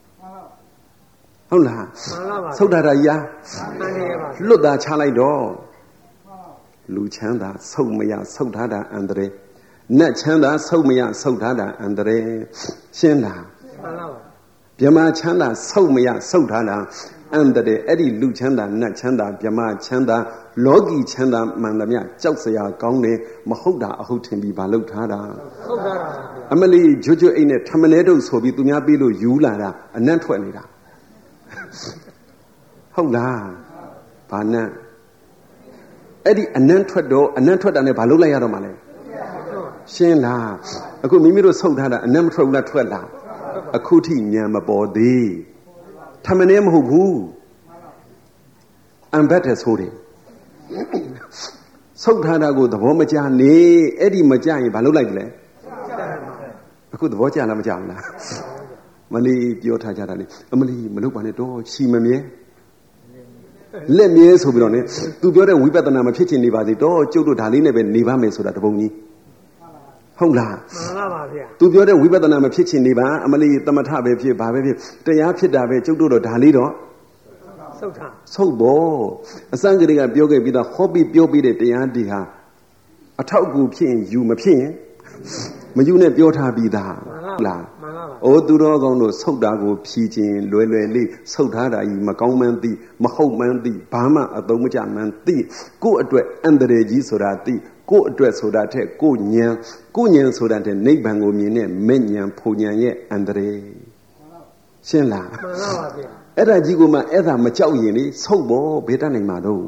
ဟုတ်လားမှန်ပါပါဆုပ်ထားတာကြီးမှန်တယ်ပါလွတ်တာချလိုက်တော့လူချမ်းသာဆုပ်မရဆုပ်ထားတာအန္တရာယ်နတ်ချမ်းသာဆုပ်မရဆုပ်ထားတာအန္တရာယ်ရှင်းလားမှန်ပါပါဗြဟ္မာချမ်းသာဆုပ်မရဆုပ်ထားတာအန္တရာယ်အဲ့ဒီလူချမ်းသာနတ်ချမ်းသာဗြဟ္မာချမ်းသာလောကီချမ်းသာမှန်သမျှကြောက်စရာကောင်းတယ်မဟုတ်တာအဟုတ်ထင်ပြီးဘာလုပ်ထားတာဟုတ်တာပါအမလီဂျွတ်ဂျွတ်အိတ်နဲ့ထမနေတုပ်ဆိုပြီးသူများပြေးလို့ယူလာတာအနံ့ထွက်နေတာဟုတ်လားဘာနံ့အဲ့ဒီအနံ့ထွက်တော့အနံ့ထွက်တာနဲ့ဘာလုပ်လိုက်ရတော့မှလဲရှင်းလားအခုမိမိတို့ဆုပ်ထားတာအနံ့မထွက်ဘူးလားထွက်လားအခုထိဉာဏ်မပေါ်သေးထမနေမဟုတ်ဘူးအံဘတ်တဲ့ဆိုတယ်ဆုပ်ထားတာကိုသဘောမကျနေအဲ့ဒီမကျရင်ဘာလုပ်လိုက်လဲအခုသဘောကျလားမကျဘူးလားမလီပြောထားကြတာလေအမလီမလုပ်ပါနဲ့တော့ချီမမြဲလက်မြဲဆိုပြီးတော့ ਨੇ သူပြောတဲ့ဝိပဿနာမဖြစ်ချင်နေပါစေတော့ကျုပ်တို့ဒါလေးနဲ့ပဲနေပါမယ်ဆိုတာတပုံကြီးဟုတ်လားမှန်ပါပါဗျာသူပြောတဲ့ဝိပဿနာမဖြစ်ချင်နေပါအမလီသမထပဲဖြစ်ဘာပဲဖြစ်တရားဖြစ်တာပဲကျုပ်တို့တော့ဒါလေးတော့ဆုပ်ထားဆုပ်ဖို့အစံကလေးကပြောခဲ့ပြီးသားဟောပြီးပြောပြီးတဲ့တရားဒီဟာအထောက်အကူဖြစ်ရင်ယူမဖြစ်ရင်မယူနဲ့ပြောထားပြီးသားဟုတ်လားမှန်ပါပါအိုးသူတော်ကောင်းတို့ဆုပ်တာကိုဖြီးခြင်းလွယ်လွယ်လေးဆုပ်ထားတာကြီးမကောင်းမှန်းသိမဟုတ်မှန်းသိဘာမှအသုံးမကျမှန်းသိကိုယ့်အတွက်အန္တရာယ်ကြီးဆိုတာသိကိုယ့်အတွက်ဆိုတာထက်ကိုယ့်ဉာဏ်ကိုယ့်ဉာဏ်ဆိုတာတဲ့နိဗ္ဗာန်ကိုမြင်တဲ့မဲ့ဉာဏ်ဖူဉာဏ်ရဲ့အန္တရာယ်ရှင်းလားမှန်ပါပါဗျာအဲ့ဒါကြီးကမှအဲ့ဒါမကြောက်ရင်လေဆုပ်ဖို့ဘေးတတ်နိုင်မှာတော့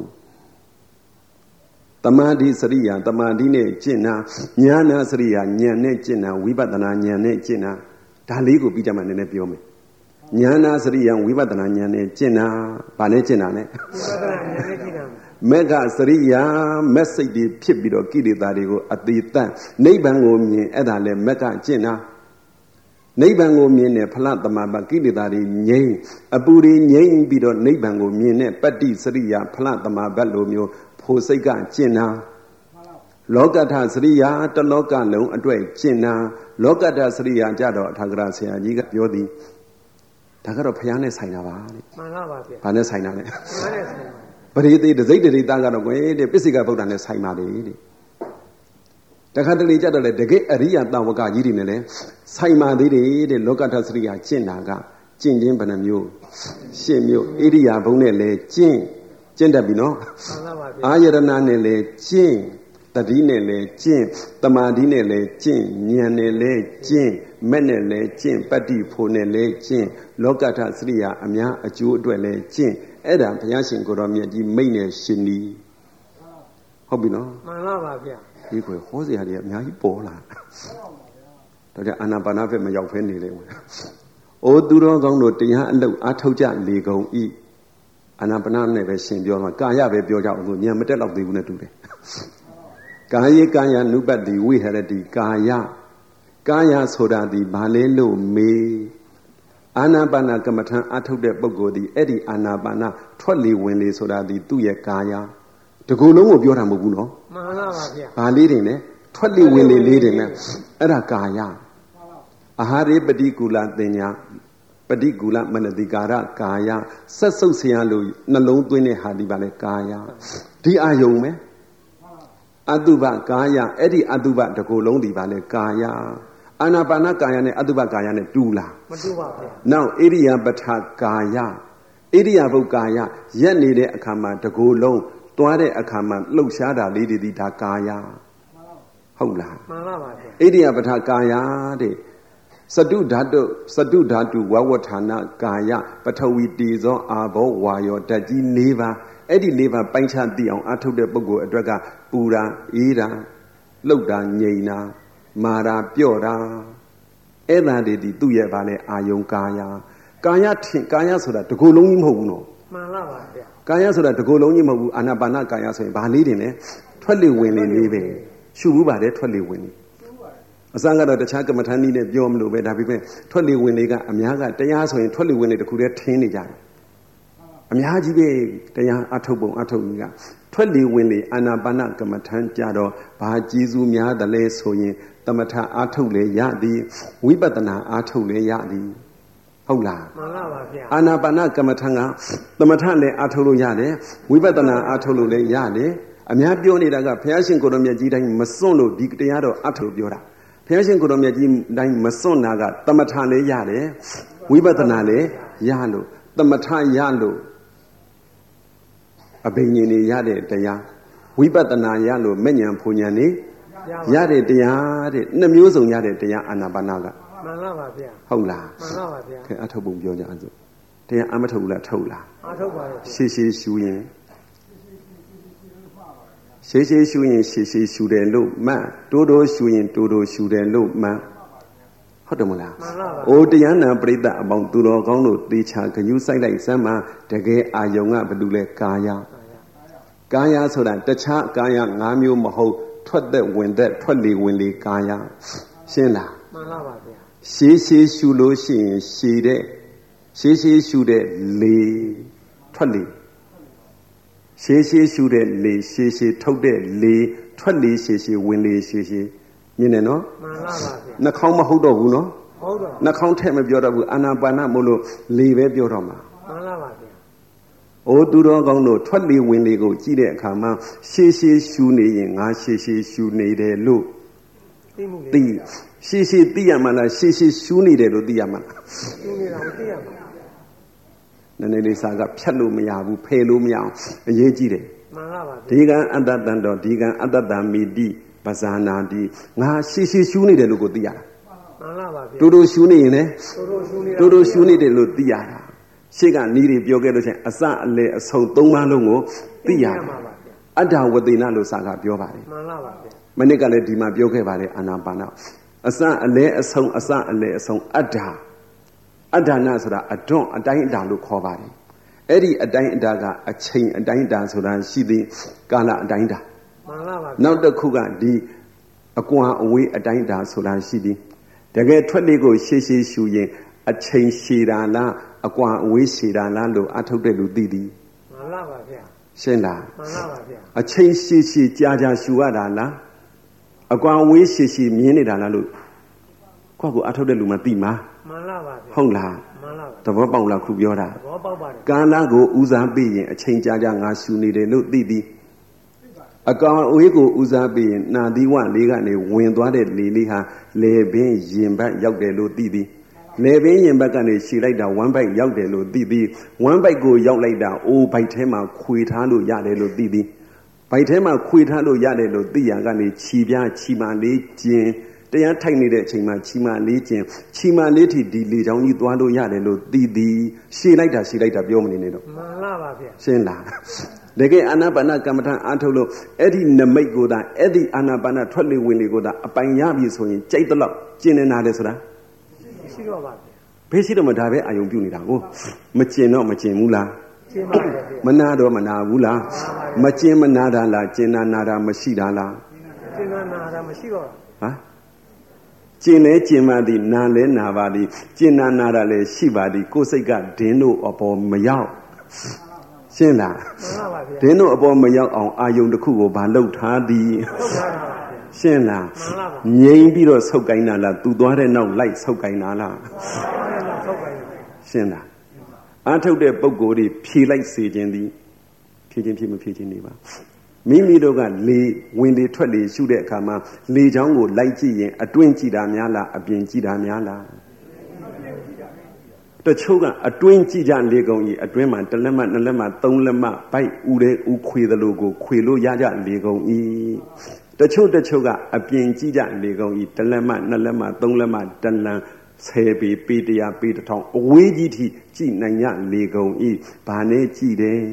တမာတိစရိယာတမာတိနဲ့ကျင့်တာဉာဏစရိယာဉာဏ်နဲ့ကျင့်တာဝိပဿနာဉာဏ်နဲ့ကျင့်တာဒါလေးကိုပြီးကြမှာနည်းနည်းပြောမယ်ဉာဏစရိယာဝိပဿနာဉာဏ်နဲ့ကျင့်တာဘာနဲ့ကျင့်တာလဲဝိပဿနာဉာဏ်နဲ့ကျင့်တာမေဃစရိယာမက်စိတ်တွေဖြစ်ပြီးတော့ကိလေသာတွေကိုအတိတတ်နိဗ္ဗာန်ကိုမြင်အဲ့ဒါလဲမေဃကျင့်တာနိဗ္ဗာန်ကိုမြင်တဲ့ဖလားတမပကိလေသာတွေငြိမ်းအပူတွေငြိမ်းပြီးတော့နိဗ္ဗာန်ကိုမြင်တဲ့ပတ္တိစရိယာဖလားတမပလိုမျိုးဖို့စိတ်ကကျင့်တာလောကထစရိယာတလောကလုံးအတွက်ကျင့်တာလောကထစရိယာကြတော့အထာဂရဆရာကြီးကပြောသည်ဒါကတော့ဘုရားနဲ့ဆိုင်တာပါတဲ့မှန်ပါပါဗျာဘာနဲ့ဆိုင်တာလဲဘုရားနဲ့ဆိုင်ပါပရိသေတစိတ်တရိတာကတော့ကွယ်တဲ့ပစ္စိကဗုဒ္ဓနဲ့ဆိုင်ပါလေတဲ့တခါတလေကြတော့လေတကယ်အရိယတဝကကြီးတွေနဲ့လဲဆိုင်ပါသေးတယ်တဲ့လောကထစရိယာကျင့်တာကကျင့်ခြင်းဘယ်နှမျိုးရှင်းမျိုးဣရိယာဘုံနဲ့လဲကျင့်ကျင့်တတ်ပြီနော်မှန်ပါပါဗျာအာယရဏနဲ့လဲကျင့်တတိနဲ့လဲကျင့်တမာတိနဲ့လဲကျင့်ဉာဏ်နဲ့လဲကျင့်မဲ့နဲ့လဲကျင့်ပတ္တိဖို့နဲ့လဲကျင့်လောကထစရိယာအများအကျိုးအတွက်လဲကျင့်အဲ့ဒါဘုရားရှင်ကိုတော်မြတ်ကြီးမိတ်နဲ့ရှင်နီးဟုတ်ပြီနော်မှန်ပါပါဗျာဒီကွယ်ဟောစရာတွေအများကြီးပေါ်လာတော့ကြအာနာပါနာဖက်မရောက်ဖဲနေလေ။အိုသူတော်ကောင်းတို့တရားအလုပ်အားထုတ်ကြလေကုန်ဤအာနာပါနာနဲ့ပဲရှင်ပြောမှာကာယပဲပြောကြအောင်ဆိုဉာဏ်မတက်တော့သေးဘူးနဲ့တူတယ်။ကာယေကာယ ानु ပတ္တိဝိဟရတိကာယကာယဆိုတာဒီဘာလဲလို့မေးအာနာပါနာကမ္မထံအားထုတ်တဲ့ပုဂ္ဂိုလ်ဒီအဲ့ဒီအာနာပါနာထွက်လေဝင်လေဆိုတာဒီသူ့ရဲ့ကာယတကူလုံးကိုပြောတာမဟုတ်ဘူးနော်မှန်လားပါဗျာဘာလေးတွေနဲ့ထွက်လေဝင်လေလေးတွေနဲ့အဲ့ဒါကာယအာဟာရေပฏิကူလတင်ညာပฏิကူလမနတိကာရကာယဆက်ဆုပ်ဆရာလို့နှလုံးသွင်းတဲ့ဟာဒီပါလေကာယဒီအာယုံပဲအတုပကာယအဲ့ဒီအတုပတကူလုံးဒီပါလေကာယအာနာပါနကာယနဲ့အတုပကာယနဲ့တူလားမတူပါဗျာနောက်ဣရိယာပဋ္ဌာကာယဣရိယာပုတ်ကာယရက်နေတဲ့အခါမှာတကူလုံးတွားတဲ့အခါမှာလှုပ်ရှားတာလေးတွေဒီဒါကာယဟုတ်လားမှန်ပါပါဗျာဣရိယာပဋ္ဌာကာယတဲ့စတုဓာတုစတုဓာတုဝဝဌာနကာယပထဝီတေဇောအာဘောဝါယောဓာတ်ကြီး၄ပါးအဲ့ဒီ၄ပါးပိုင်းခြားသိအောင်အထုတ်တဲ့ပုဂ္ဂိုလ်အတွက်ကပူတာအေးတာလှုပ်တာငြိမ်တာမာတာပြော့တာအဲ့ဒါတွေဒီသူ့ရဲ့ဗာလဲအာယုံကာယကာယထင်ကာယဆိုတာတကူလုံးကြီးမဟုတ်ဘူးနော်မှန်လားပါဗျာကာယဆိုတာတကူလုံးကြီးမဟုတ်ဘူးအာနာပါနကာယဆိုရင်ဗာလေးတွေနဲ့ထွက်လေဝင်လေလေးပဲရှုဘူးပါတယ်ထွက်လေဝင်လေအစကတော့တခြားကမ္မထာနည်းနဲ့ပြောမလို့ပဲဒါပေမဲ့ထွက်လေဝင်လေကအများကတရားဆိုရင်ထွက်လေဝင်လေတခုတည်းထင်းနေကြတယ်အများကြီးပဲတရားအထုတ်ပုံအထုတ်ကြီးကထွက်လေဝင်လေအာနာပါနကမ္မထာကြတော့ဘာကျေးဇူးများတယ်လဲဆိုရင်သမထအာထုတ်လေရသည်ဝိပဿနာအာထုတ်လေရသည်ဟုတ်လားမှန်ပါပါဗျာအာနာပါနကမ္မထာကသမထလည်းအာထုတ်လို့ရတယ်ဝိပဿနာအာထုတ်လို့လည်းရတယ်အများပြောနေတာကဘုရားရှင်ကိုယ်တော်မြတ်ကြီးတိုင်းမစွန့်လို့ဒီတရားတော်အထုတ်ပြောတာဘုရားရှင်ကိုယ်တော်မြတ်ကြီးတိုင်းမစွန့်တာကသမထလည်းရတယ်ဝိပဿနာလည်းရလို့သမထရလို့အဘိညာဉ်တွေရတဲ့တရားဝိပဿနာရလို့မဉ္ဇဉ်ဖူဉ္ဇဉ်နေရတဲ့တရားတဲ့နှစ်မျိုးစုံရတဲ့တရားအာနာပါနကမှန်ပါပါဗျာဟုတ်လားမှန်ပါပါဗျာခင်အထုတ်ပုံပြောကြအောင်စို့တရားအမထုတ်ဘူးလားထုတ်လားအထုတ်ပါလေရှေးရှေးရှူရင်ရှေးရှေးရှူရင်ရှေးရှေးရှူတယ်လို့မှန်တိုးတိုးရှူရင်တိုးတိုးရှူတယ်လို့မှန်ဟုတ်တယ်မလားမှန်ပါပါအိုးတရားနာပရိသတ်အပေါင်းသူတော်ကောင်းတို့သေချာဂညုစိုက်လိုက်စမ်းမှာတကယ်အာယုံကဘယ်လိုလဲကာယကာယဆိုတာတခြားကာယ၅မျိုးမဟုတ်ထွက်သက်ဝင်သက်ထွက်လေဝင်လေကာယရှင်းလားမှန်ပါပါဗျာရှေးရှေးရှူလို့ရှိရင်ရှည်တဲ့ရှေးရှေးရှူတဲ့လေထွက်လေရှေးရှေးရှူတဲ့လေရှေးရှေးထုတ်တဲ့လေထွက်လေရှေးရှေးဝင်လေရှေးရှေးမြင်တယ်နော်မှန်ပါပါဗျာနှာခေါင်းမဟုတ်တော့ဘူးနော်ဟုတ်တော့နှာခေါင်းထက်မပြောတော့ဘူးအာနာပါနမို့လို့လေပဲပြောတော့မှာမှန်ပါပါဗျာအိုးသူတော်ကောင်းတို့ထွက်လေဝင်လေကိုကြည့်တဲ့အခါမှာရှေးရှေးရှူနေရင်ငါရှေးရှေးရှူနေတယ်လို့သိမှုလေသိရှေးရှေးသိရမှလားရှေးရှေးရှူနေတယ်လို့သိရမှလားရှူနေတာကိုသိရမှာနည်းနည်းလေးစာကဖြတ်လို့မရဘူးဖယ်လို့မရအောင်အရေးကြီးတယ်မှန်ပါပါဒီကံအတ္တတန်တော်ဒီကံအတ္တတမိတိပဇာနာတိငါရှေးရှေးရှူနေတယ်လို့ကိုသိရတာမှန်ပါပါတူတူရှူနေရင်လေတူတူရှူနေတာတူတူရှူနေတယ်လို့သိရတာရှေ့ကနီးတွေပြောခဲ့လို့ချင်းအစအလယ်အဆုံးသုံးပါးလုံးကိုသိရမှာပါဗျာအတ္တဝတိနလို့စာကပြောပါတယ်မှန်ပါပါဗျာမနစ်ကလည်းဒီမှာပြောခဲ့ပါတယ်အာနာပါနအစအလယ်အဆုံးအစအလယ်အဆုံးအတ္တအတ္တနာဆိုတာအတွန်းအတိုင်းအတာလို့ခေါ်ပါတယ်အဲ့ဒီအတိုင်းအတာကအချိန်အတိုင်းအတာဆိုတာရှိသည်ကာလအတိုင်းအတာမှန်ပါပါနောက်တစ်ခုကဒီအကွာအဝေးအတိုင်းအတာဆိုတာရှိသည်တကယ်ထွက်လေကိုရှေးရှေးရှူရင်အချိန်ရှည်တာလားအကွာအဝေးရှည်တာလားလို့အထုတ်တဲ့လူသိသည်မှန်ပါပါဗျာရှင်းလားမှန်ပါပါဗျာအချိန်ရှည်ရှည်ကြာကြာရှူရတာလားအကွာအဝေးရှည်ရှည်မြင်နေတာလားလို့ကိုယ့်ကိုအထုတ်တဲ့လူမှသိမှာမှန်ပါပါဗျာဟုတ်လားမှန်ပါပါသဘောပေါက်လားခုပြောတာသဘောပေါက်ပါတယ်ကာလကိုဦးစားပေးရင်အချိန်ကြာကြာငါရှူနေတယ်လို့သိသည်အကောင်အဝေးကိုဦးစားပေးရင်နာသီဝလေးကနေဝင်သွားတဲ့လေလေးဟာလေပင်ရင်ဘတ်ရောက်တယ်လို့သိသည်လေပင်ရင်ဘတ်ကနေရှည်လိုက်တာဝမ်းဘိုက်ရောက်တယ်လို့သိသည်ဝမ်းဘိုက်ကိုရောက်လိုက်တာအိုးဘိုက်ထဲမှာခွေထားလို့ရတယ်လို့သိသည်ဘိုက်ထဲမှာခွေထားလို့ရတယ်လို့သိရကနေခြီပြားခြီမာလေးကျင်တရားထိုက်နေတဲ့အချိန်မှာခြီမာလေးကျင်ခြီမာလေးထီဒီလေချောင်းကြီးသွားလို့ရတယ်လို့သိသည်ရှည်လိုက်တာရှည်လိုက်တာပြောမနေနဲ့တော့မှန်လားပါဗျာရှင်းလားတကယ်အာနာပါနကမ္မထအားထုတ်လို့အဲ့ဒီနမိတ်ကိုသာအဲ့ဒီအာနာပါနထွက်လေဝင်လေကိုသာအပိုင်ရပြီဆိုရင်ကြိုက်တော့ကျင်နေတာလေဆိုတာရှိတော့ပါဗျာဘေးရှိတော့မဒါပဲအာယုံပြုနေတာကိုမကျင်တော့မကျင်ဘူးလားကျင်ပါဗျာမနာတော့မနာဘူးလားမကျင်မနာတာလားကျင်နာနာတာမရှိတာလားကျင်နာနာတာမရှိတော့ဟာကျင်လဲကျင်ပါသည်နာလဲနာပါသည်ကျင်နာနာတာလည်းရှိပါသည်ကိုယ်စိတ်ကဒင်းတို့အပေါ်မရောက်ရှင်းလားဒင်းတို့အပေါ်မရောက်အောင်အာယုံတစ်ခုကိုဘာလှုပ်ထားသည်ရှင်းလားငြိမ်ပြီးတော့ဆုပ်ကိုင်းတာလားသူသွားတဲ့နောက်လိုက်ဆုပ်ကိုင်းတာလားရှင်းလားအားထုတ်တဲ့ပုံကိုယ်တွေဖြေလိုက်စေခြင်းသည်ဖြေခြင်းဖြေမဖြေခြင်းနေပါမိမိတို့ကလေဝင်လေထွက်လေရှုတဲ့အခါမှာလေချောင်းကိုလိုက်ကြည့်ရင်အတွင်းကြည့်တာများလားအပြင်ကြည့်တာများလားတချို့ကအတွင်းကြည့်ကြလေကုန်ကြီးအတွင်းမှာတစ်လက်မှနှစ်လက်မှသုံးလက်မှဗိုက်ဥတဲ့ဥခွေသလိုကိုခွေလို့ရကြလေကုန်ကြီးတချို့တချို့ကအပြင်ကြည့်ကြလေကုန်ကြီးတစ်လက်မှနှစ်လက်မှသုံးလက်မှတလန်ဆယ်ပေပေတရာပေတစ်ထောင်အဝေးကြီးထိကြည့်နိုင်ရလေကုန်ကြီးဘာနဲ့ကြည့်တယ်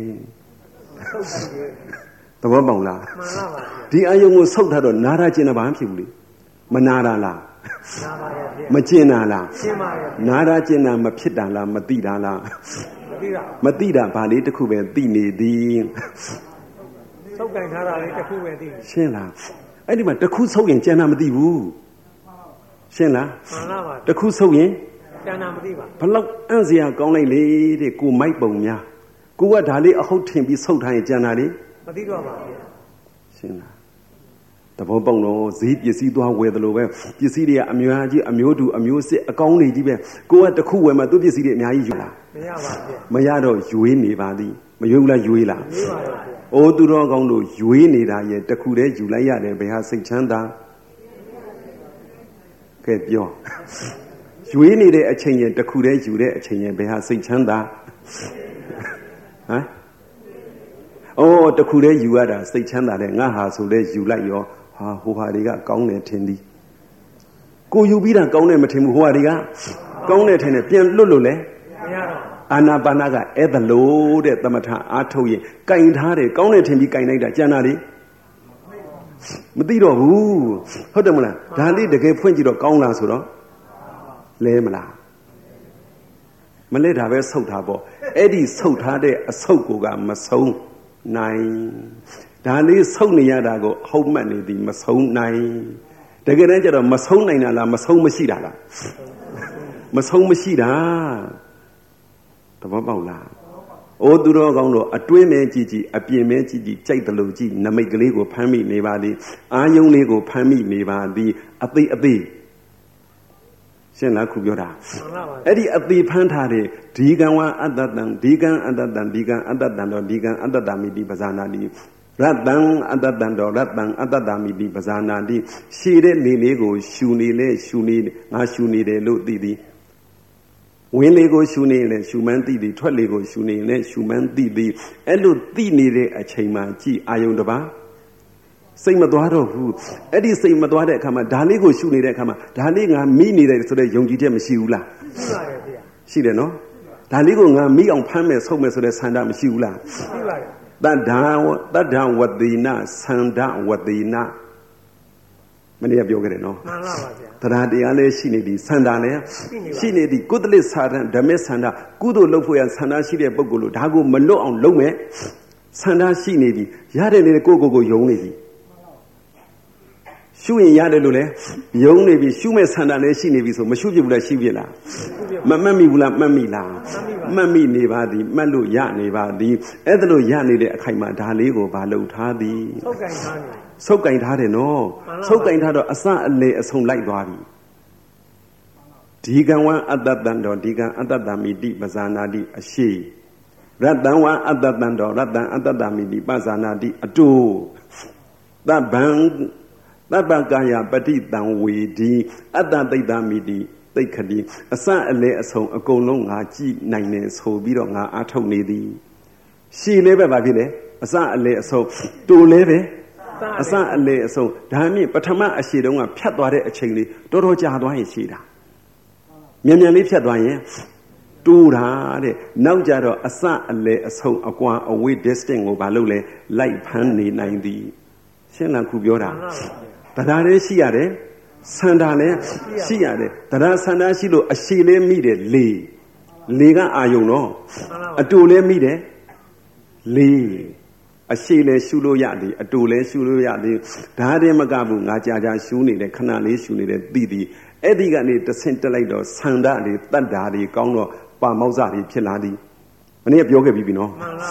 သဘောပေါက်လားမှန်ပါပါဒီအယုံကိုဆုတ်ထားတော့နာရကျင်တာဘာမှဖြစ်ဘူးလေမနာတာလားနာပါရဲ့မကျင်တာလားကျင်ပါရဲ့နာရကျင်တာမဖြစ်တာလားမသိတာလားမသိတာမသိတာဘာလေးတစ်ခုပဲသိနေသည်ဆုတ်ကင်ထားတာလေးတစ်ခုပဲသိရှင်းလားအဲ့ဒီမှာတစ်ခုဆုတ်ရင်ကျန်တာမသိဘူးရှင်းလားမှန်ပါပါတစ်ခုဆုတ်ရင်ကျန်တာမသိပါဘလောက်အံ့စရာကောင်းလိုက်လေတဲ့ကိုမိုက်ပုံများကိုကဒါလေးအဟုတ်ထင်ပြီးဆုတ်ထားရင်ကျန်တာလေမသိတော့ပါဘူးရှင်းလားတဘောပေါက်တော့ဈေးပစ္စည်းသွားဝယ်တယ်လို့ပဲပစ္စည်းတွေကအများကြီးအမျိုးတူအမျိုးစစ်အကောင်းတွေကြီးပဲကိုကတခုဝယ်မှသူပစ္စည်းတွေအများကြီးယူလာမရပါဘူးမရတော့ရွေးနေပါသည်မရွေးဘူးလားရွေးလားရွေးပါတော့အိုးသူတော်ကောင်းတို့ရွေးနေတာရဲ့တခုတည်းယူလိုက်ရတယ်ဘယ်ဟာစိတ်ချမ်းသာကဲပြောရွေးနေတဲ့အချိန်ရဲ့တခုတည်းယူတဲ့အချိန်ရဲ့ဘယ်ဟာစိတ်ချမ်းသာဟမ်အော်တခုတည်းယူရတာစိတ်ချမ်းသာတယ်ငါဟာဆိုလဲယူလိုက်ရောဟာဟိုဟာတွေကကောင်းတယ်ထင်သည်ကိုယူပြီးတာကောင်းတယ်မထင်ဘူးဟိုဟာတွေကကောင်းတယ်ထင်တယ်ပြန်လွတ်လို့လဲမရတော့အာနာပါနာကအဲ့ဒါလို့တဲ့သမထအားထုတ်ရင်ကင်ထားတယ်ကောင်းတယ်ထင်ပြီးကင်လိုက်တာကြံတာလေမသိတော့ဘူးဟုတ်တယ်မလားဒါလေးတကယ်ဖွင့်ကြည့်တော့ကောင်းလားဆိုတော့လဲမလားမလဲတာပဲဆုတ်ထားပေါ့အဲ့ဒီဆုတ်ထားတဲ့အဆုတ်ကိုကမဆုံးနိုင်ဒါလေးဆုံးနေရတာကိုဟုတ်မှတ်နေသည်မဆုံးနိုင်တကယ်တမ်းကျတော့မဆုံးနိုင်တာလားမဆုံးမရှိတာလားမဆုံးမရှိတာသဘောပေါက်လားအိုးသူတော်ကောင်းတို့အတွင်းမဲကြည့်ကြည့်အပြင်မဲကြည့်ကြည့်ကြိုက်တယ်လို့ကြည့်နမိတ်ကလေးကိုဖမ်းမိနေပါသည်အာယုံလေးကိုဖမ်းမိနေပါသည်အသိအသိရှင်းလားခုပြောတာအဲ့ဒီအသေးဖမ်းထားတဲ့ဒီကံဝအတ္တတံဒီကံအတ္တတံဒီကံအတ္တတံတော့ဒီကံအတ္တတမိတိပဇာနာတိရတ္တံအတ္တတံတော့ရတ္တံအတ္တတမိတိပဇာနာတိရှည်တဲ့နေလေးကိုရှူနေလေရှူနေငါရှူနေတယ်လို့သိသည်ဝင်းလေးကိုရှူနေလေရှူမှန်းသိသည်ထွက်လေးကိုရှူနေလေရှူမှန်းသိသည်အဲ့လိုသိနေတဲ့အချိန်မှကြည်အာယုံတစ်ပါးစိတ်မသွားတော့ဘူးအဲ့ဒီစိတ်မသွားတဲ့အခါမှာဒါလေးကိုရှုနေတဲ့အခါမှာဒါလေးငါမိနေတယ်ဆိုတဲ့ယုံကြည်ချက်မရှိဘူးလားရှိပါတယ်ဗျာရှိတယ်နော်ဒါလေးကိုငါမိအောင်ဖမ်းမယ်ဆုံးမယ်ဆိုတဲ့ဆန္ဒမရှိဘူးလားရှိပါတယ်တတ္ထာတတ္ထဝတိနာဆန္ဒဝတိနာမနေ့ကပြောခဲ့တယ်နော်မှန်ပါပါဗျာတရားတရားလေးရှိနေပြီဆန္ဒလည်းရှိနေသည်ကုသလစာရဓမ္မဆန္ဒကုသိုလ်လုပ်ဖို့ရဆန္ဒရှိတဲ့ပုဂ္ဂိုလ်လို့ဒါကိုမလွတ်အောင်လုပ်မယ်ဆန္ဒရှိနေပြီရတယ်လေကိုကိုကိုယုံနေပြီရှုရင်ရတယ်လို့လဲယုံနေပြီရှုမဲ့ဆန္ဒလည်းရှိနေပြီဆိုမရှုပြဘူးလားရှိပြလားမမှတ်မိဘူးလားမှတ်မိလားမှတ်မိနေပါသည်မှတ်လို့ရနေပါသည်အဲ့ဒါလို့ရနေတဲ့အခိုက်မှာဒါလေးကိုဘာလုပ်ထားသည်ဆုပ်ကင်ထားတယ်ဆုပ်ကင်ထားတယ်နော်ဆုပ်ကင်ထားတော့အစအလေအဆုံးလိုက်သွားပြီဒီကံဝံအတ္တတံတော်ဒီကံအတ္တတမိတိပဇာနာတိအရှိရတ္တံဝံအတ္တတံတော်ရတ္တံအတ္တတမိတိပဇာနာတိအတူသဗ္ဗံသဗ္ဗကာယပฏิတံဝေဒီအတ္တသိတ္တမိတိသိခတိအစအလေအဆုံးအကုန်လုံးငါကြည့်နိုင်နေဆိုပြီးတော့ငါအားထုတ်နေသည်ရှည်လေးပဲဗာဖြစ်လေအစအလေအဆုံးတူလေးပဲအစအလေအဆုံးဒါမြင့်ပထမအရှိတုန်းကဖြတ်သွားတဲ့အချိန်လေးတော်တော်ကြာသွားရင်ရှည်တာမြန်မြန်လေးဖြတ်သွားရင်တူတာတဲ့နောက်ကြတော့အစအလေအဆုံးအကွာအဝေး distance ကိုဘာလုပ်လဲလိုက်ဖမ်းနေနိုင်သည်ရှင်းလားခုပြောတာတရားလေးရှိရတယ်ဆန္ဒလည်းရှိရတယ်တရားဆန္ဒရှိလို့အရှိလေးမိတယ်လေလေကအာယုံတော့အတူလေးမိတယ်လေအရှိလည်းရှုလို့ရတယ်အတူလည်းရှုလို့ရတယ်ဒါတည်းမကဘူးငါကြာကြာရှုနေတယ်ခဏလေးရှုနေတယ်သိသည်အဲ့ဒီကနေတဆင့်တက်လိုက်တော့ဆန္ဒတွေတတ်တာတွေကောင်းတော့ပါမောက်စတွေဖြစ်လာသည်မနေ့ကပြောခဲ့ပြီးပြီနော်မှန်ပါပါဗျာပ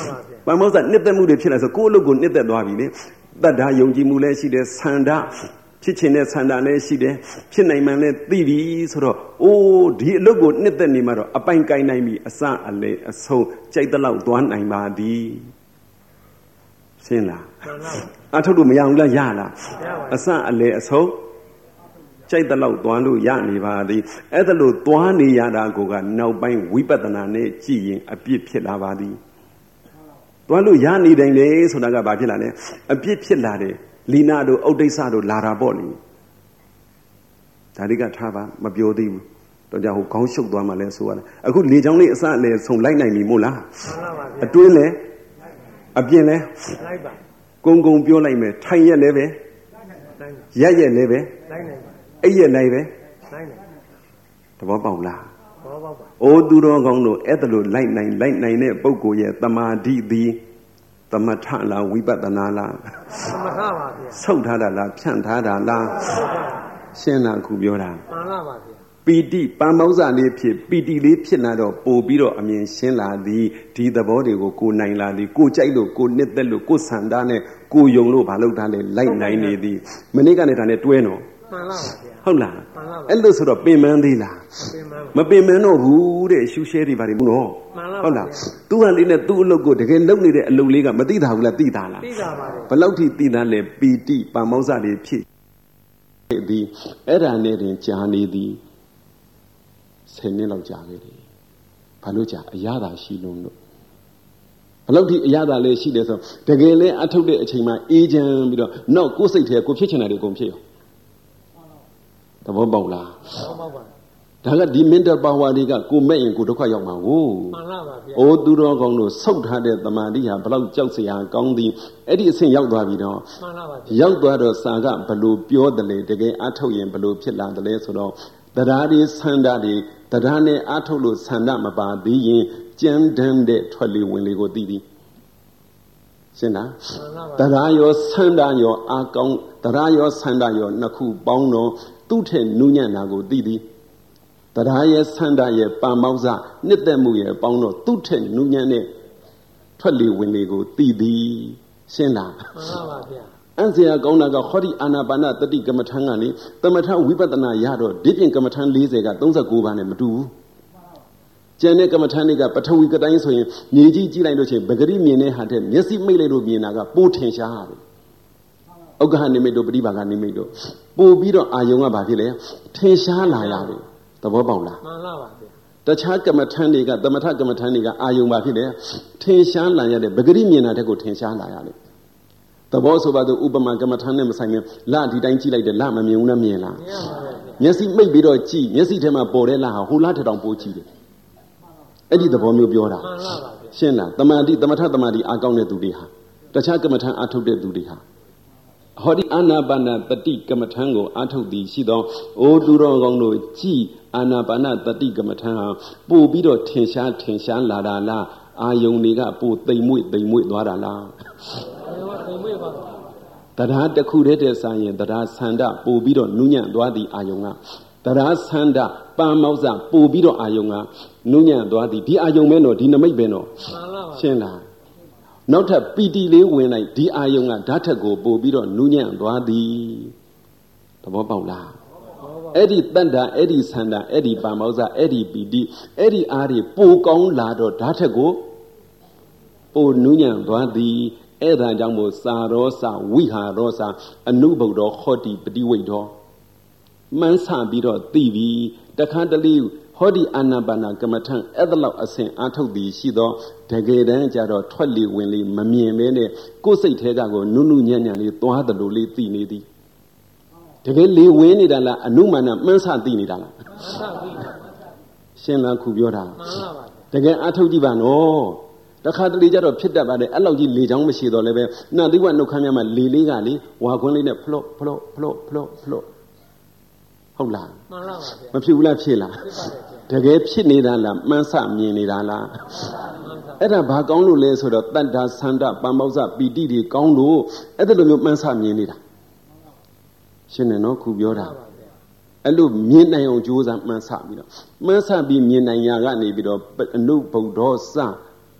ဘာမောဇနှစ်သက်မှုတွေဖြစ်လာဆိုကိုယ့်အလုပ်ကိုနှစ်သက်သွားပြီလေတတ္တာယုံကြည်မှုလည်းရှိတယ်ဆန္ဒဖြစ်ခြင်းနဲ့ဆန္ဒလည်းရှိတယ်ဖြစ်နိုင်မှလည်းသိပြီဆိုတော့အိုးဒီအလုပ်ကိုနှစ်သက်နေမှတော့အပိုင်ကိုင်းနိုင်ပြီအစအလေအဆုံးကြိုက်တဲ့လောက်သွားနိုင်ပါသည်ရှင်းလားအထုတ်လို့မရဘူးလားရလားအစအလေအဆုံးကြိုက်တဲ့လောက်သွားလို့ရနေပါသည်အဲ့ဒါလို့သွားနေရတာကိုကနောက်ပိုင်းဝိပဿနာနဲ့ကြည့်ရင်အပြစ်ဖြစ်လာပါသည်သွားလို့ရနေတိုင်းလေဆိုတာကဘာဖြစ်လာလဲအပြစ်ဖြစ်လာတယ်လီနာတို့ဥဒိစ္စတို့လာတာပေါ့လေဒါတွေကထားပါမပြောသေးဘူးတော့ကြောင့်ဟိုခေါင်းရှုပ်သွားမှလဲဆိုရတယ်အခုလေချောင်းလေးအစအလဲဆုံလိုက်နိုင်ပြီမို့လားအတွင်းလဲအပြင်လဲလိုက်ပါကုံကုံပြောလိုက်မယ်ထိုင်ရက်လဲပဲရက်ရက်လဲပဲလိုက်နိုင်ပါအဲ့ရက်လိုက်ပဲလိုက်နိုင်သဘောပေါက်လားသဘောပေါက်ပါအိုးသူတော်ကောင်းတို့အဲ့ဒါလိုလိုက်နိုင်လိုက်နိုင်တဲ့ပုဂ္ဂိုလ်ရဲ့တမာတိသည်သမထလားဝိပဿနာလားသမထပါဗျာဆုတ်ထားတာလားဖြန့်ထားတာလားရှင်းလားအခုပြောတာမှန်လားပါဗျာပီတိပန်မောဇ္ဇလေးဖြစ်ပီတိလေးဖြစ်လာတော့ပို့ပြီးတော့အမြင်ရှင်းလာသည်ဒီသဘောတွေကိုကိုနိုင်လာသည်ကိုကြိုက်လို့ကိုနှစ်သက်လို့ကိုဆန္ဒနဲ့ကိုယုံလို့ဘာလို့ထားလဲလိုက်နိုင်နေသည်မနေ့ကနဲ့ဒါနဲ့တွဲနော်မှန်လားပါဗျာဟုတ်လားအဲ့လို့ဆိုတော့ပင်မန်းသေးလားမပင်မန်းတော့ဘူးတဲ့ရှူရှဲတွေဘာတွေဘူးနော်ဟုတ်လားသူ့ဟာလေးနဲ့သူ့အလုပ်ကိုတကယ်လုပ်နေတဲ့အလုပ်လေးကမသိတာဘူးလားသိတာလားသိတာပါဘယ်လောက်ထိသိတာလဲပီတိပန်မောဇ္ဇတွေဖြစ်သည်အဲ့ဒါနဲ့တင်ကြာနေသည်ဆယ်နှစ်လောက်ကြာခဲ့တယ်ဘာလို့ကြာအရသာရှိလုံးလို့ဘယ်လောက်ထိအရသာလဲရှိတယ်ဆိုတကယ်လဲအထုတ်တဲ့အချိန်မှာအေးချမ်းပြီးတော့နောက်ကိုယ်စိတ်ထဲကိုဖြစ်ချင်တာတွေအကုန်ဖြစ်ရောသဘောပေါက်လားသဘောပေါက်ပါဒါကဒီ mental power တွေကကိုမဲ့ရင်ကိုဒုက္ခရောက်မှာကိုမှန်ပါပါဗျာအိုးသူတော်ကောင်းတို့ဆုတ်ထားတဲ့တမာတိဟာဘလောက်ကြောက်စရာကောင်းသည်အဲ့ဒီအဆင့်ရောက်သွားပြီတော့မှန်ပါပါဗျာရောက်သွားတော့စာကဘလို့ပြောတယ်လေတကယ်အထုတ်ရင်ဘလို့ဖြစ်လာတယ်လဲဆိုတော့တရားတွေဆန္ဒတွေတရားနဲ့အထုတ်လို့ဆန္ဒမပါသေးရင်ကြမ်းတမ်းတဲ့ထွက်လေဝင်လေကိုသိသည်ရှင်းလားတရားရောဆန္ဒရောအာကောင်းတရားရောဆန္ဒရောနှစ်ခုပေါင်းတော့သူ့ထက်နူးညံ့တာကိုသိသည်တရားရဲ့ဆန္ဒရဲ့ပန်မောဇ္ဇနှစ်သက်မှုရဲ့ပေါင်းတော့သူ့ထက်နူးညံ့တဲ့ထွက်လေဝင်လေကိုသိသည်ရှင်းလားမှန်ပါပါဗျာအန်စရာကောင်းတာကဟောဒီအာနာပါနတတိကမ္မထံကလေသမထဝိပဿနာရတော့ဒီပြင်ကမ္မထံ၄၀က၃၉ပါးနဲ့မတူဘူးကျန်တဲ့ကမ္မထံတွေကပထဝီကတိုင်းဆိုရင်မြေကြီးကြည့်လိုက်လို့ချင်းပဂရိမြင်တဲ့ဟာတဲ့မျက်စိမိတ်လိုက်လို့မြင်တာကပိုးထင်ရှားတယ်ဥက္ကဟနိမိတ်တို့ပရိပါကနိမိတ်တို့ပို့ပြီးတော့အာယုံကဘာဖြစ်လဲထင်ရှားလာရတယ်သဘောပေါက်လားမှန်ပါပါဗျာတခြားကမ္မထံတွေကသမထကမ္မထံတွေကအာယုံဘာဖြစ်လဲထင်ရှားလာရတဲ့ပဂရိမြင်တာတဲ့ကိုထင်ရှားလာရတယ်သဘောဆိုပါတော့ဥပမာကမ္မထံနဲ့မဆိုင်ဘူးလဒီတိုင်းကြည့်လိုက်တယ်လမမြင်ဘူးနဲ့မြင်လားမြင်ပါပါမျက်စိမိတ်ပြီးတော့ကြည့်မျက်စိထဲမှာပေါ်တဲ့လဟာဟိုလားထထောင်ပိုးကြည့်တယ်အဲ့ဒီသဘောမျိုးပြောတာမှန်ပါပါရှင်းလားတမာတိသမထတမာတိအာကောင်းတဲ့သူတွေဟာတခြားကမ္မထံအာထုတ်တဲ့သူတွေဟာဟောဒီအာနာပါနတတိကမ္မထံကိုအာထုတ်သည်ရှိသောအိုသူတော်ကောင်းတို့ကြည်အာနာပါနတတိကမ္မထံဟာပို့ပြီးတော့ထင်ရှားထင်ရှားလာတာလားအာယုန်တွေကပို့တိမ်မွေ့တိမ်မွေ့သွားတာလားတိမ်မွေ့ပါတရားတစ်ခုတည်းတည်းဆိုင်ရင်တရားဆန္ဒပို့ပြီးတော့နုညံ့သွားသည်အာယုန်ကတရားဆန္ဒပန်မောဇ္ဇပို့ပြီးတော့အာယုန်ကနုညံ့သွားသည်ဒီအာယုန်ပဲတော့ဒီနမိတ်ပဲတော့ရှင်းလားနောက်ထပ်ပီတိလေးဝင်လိုက်ဒီအာယုံကဓာတ်ထက်ကိုပို့ပြီးတော့နူးညံ့သွားသည်သဘောပေါက်လားအဲ့ဒီတတ္တာအဲ့ဒီဆန္ဒအဲ့ဒီပါမောဇ္ဇအဲ့ဒီပီတိအဲ့ဒီအားတွေပိုကောင်းလာတော့ဓာတ်ထက်ကိုပိုနူးညံ့သွားသည်အဲ့ဒါကြောင့်မို့စာရောစာဝိဟာရောစာအနုဘုဒ္ဓဟောတိပฏิဝိဒ္ဓောမှန်းဆပြီးတော့သိပြီတခါတလေဟောဒီအာနာပါနာကမ္မထံအဲ့ဒါလောက်အစဉ်အားထုတ်သည်ရှိသောတကယ်တမ်းကျတော့ထွက်လေဝင်လေမမြင်မဲနဲ့ကိုယ်စိတ်ထဲကကိုနုနုညံ့ညံ့လေးသွားတယ်လို့လေးသိနေသည်တကယ်လေဝင်နေတာလားအနုမာနမှန်းဆသိနေတာလားရှင်းလားခုပြောတာမှန်ပါပါတကယ်အားထုတ်ကြည့်ပါနော်တခါတလေကျတော့ဖြစ်တတ်ပါတယ်အဲ့လောက်ကြီးလေချောင်းမရှိတော့လည်းပဲနှသိဝနှုတ်ခမ်းများမှာလေလေးကလေဝါခွန်းလေးနဲ့ဖလော့ဖလော့ဖလော့ဖလော့ဖလော့ဟုတ်လားမှန်ပါပါမဖြစ်ဘူးလားဖြစ်လားတကယ်ဖြစ်နေတာလားမှန်းဆမြင်နေတာလားအဲ့ဒါဘာကောင်းလို့လဲဆိုတော့တတ္တာဆန္ဒပန်မောဇ္ဇပီတိတွေကောင်းလို့အဲ့ဒါလိုမျိုးမှန်းဆမြင်နေတာရှင်းတယ်နော်ခုပြောတာအဲ့လိုမြင်နိုင်အောင်ကြိုးစားမှန်းဆပြီးတော့မှန်းဆပြီးမြင်နိုင်ရာကနေပြီးတော့အနုဘုဒ္ဓစ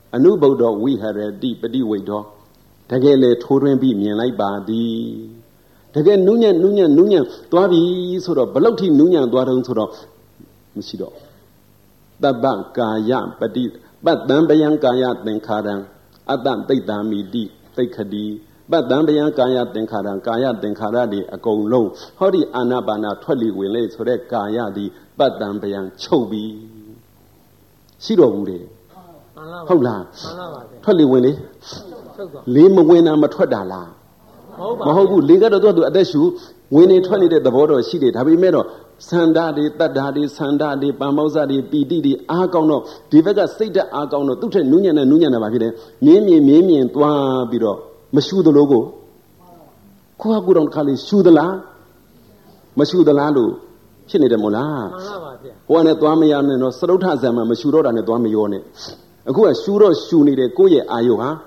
အနုဗုဒ္ဓဝိဟရတိပฏิဝိတ္တောတကယ်လေထိုးထွင်းပြီးမြင်လိုက်ပါသည်တကယ်နုညံ့နုညံ့နုညံ့သွားပြီဆိုတော့ဘလောက်ထိနုညံ့သွားတုံးဆိုတော့မရှိတော့တပ္ပကာယပฏิပတ္တံပယံကာယသင်္ခါရံအတ္တသိတ္တာမိတိသိက္ခတိပတ္တံပယံကာယသင်္ခါရံကာယသင်္ခါရတွေအကုန်လုံးဟောဒီအာနာပါနာထွက်လီဝင်လေဆိုတဲ့ကာယသည်ပတ္တံပယံချုပ်ပြီးရှိတော့ဘူးလေဟုတ်လားထွက်လီဝင်လေလေးမဝင်တာမထွက်တာလားမဟုတ်ဘူးလေကတော့သူအသက်ရှူဝင်နေထွက်နေတဲ့သဘောတော့ရှိတယ်ဒါပေမဲ့တော့စန္ဒာတွေတတ္တာတွေစန္ဒာတွေပံမောဇ္ဇတွေပီတိတွေအားကောင်းတော့ဒီဘက်ကစိတ်ဓာတ်အားကောင်းတော့သူ့ထက်နူးညံ့တဲ့နူးညံ့တာပါဖြစ်တယ်မြင်းမြင်းမြင်းမြင်းသွားပြီးတော့မရှူသလိုကိုကိုယ့်ဟာကိုယ်တော်တစ်ခါလေးရှူသလားမရှူသလားလို့ဖြစ်နေတယ်မို့လားမှန်ပါပါဗျာဟိုကလည်းသွားမရနဲ့တော့စရုထဇံမှာမရှူတော့တာနဲ့သွားမရောနဲ့အခုကရှူတော့ရှူနေတယ်ကိုယ့်ရဲ့အာယုဟာ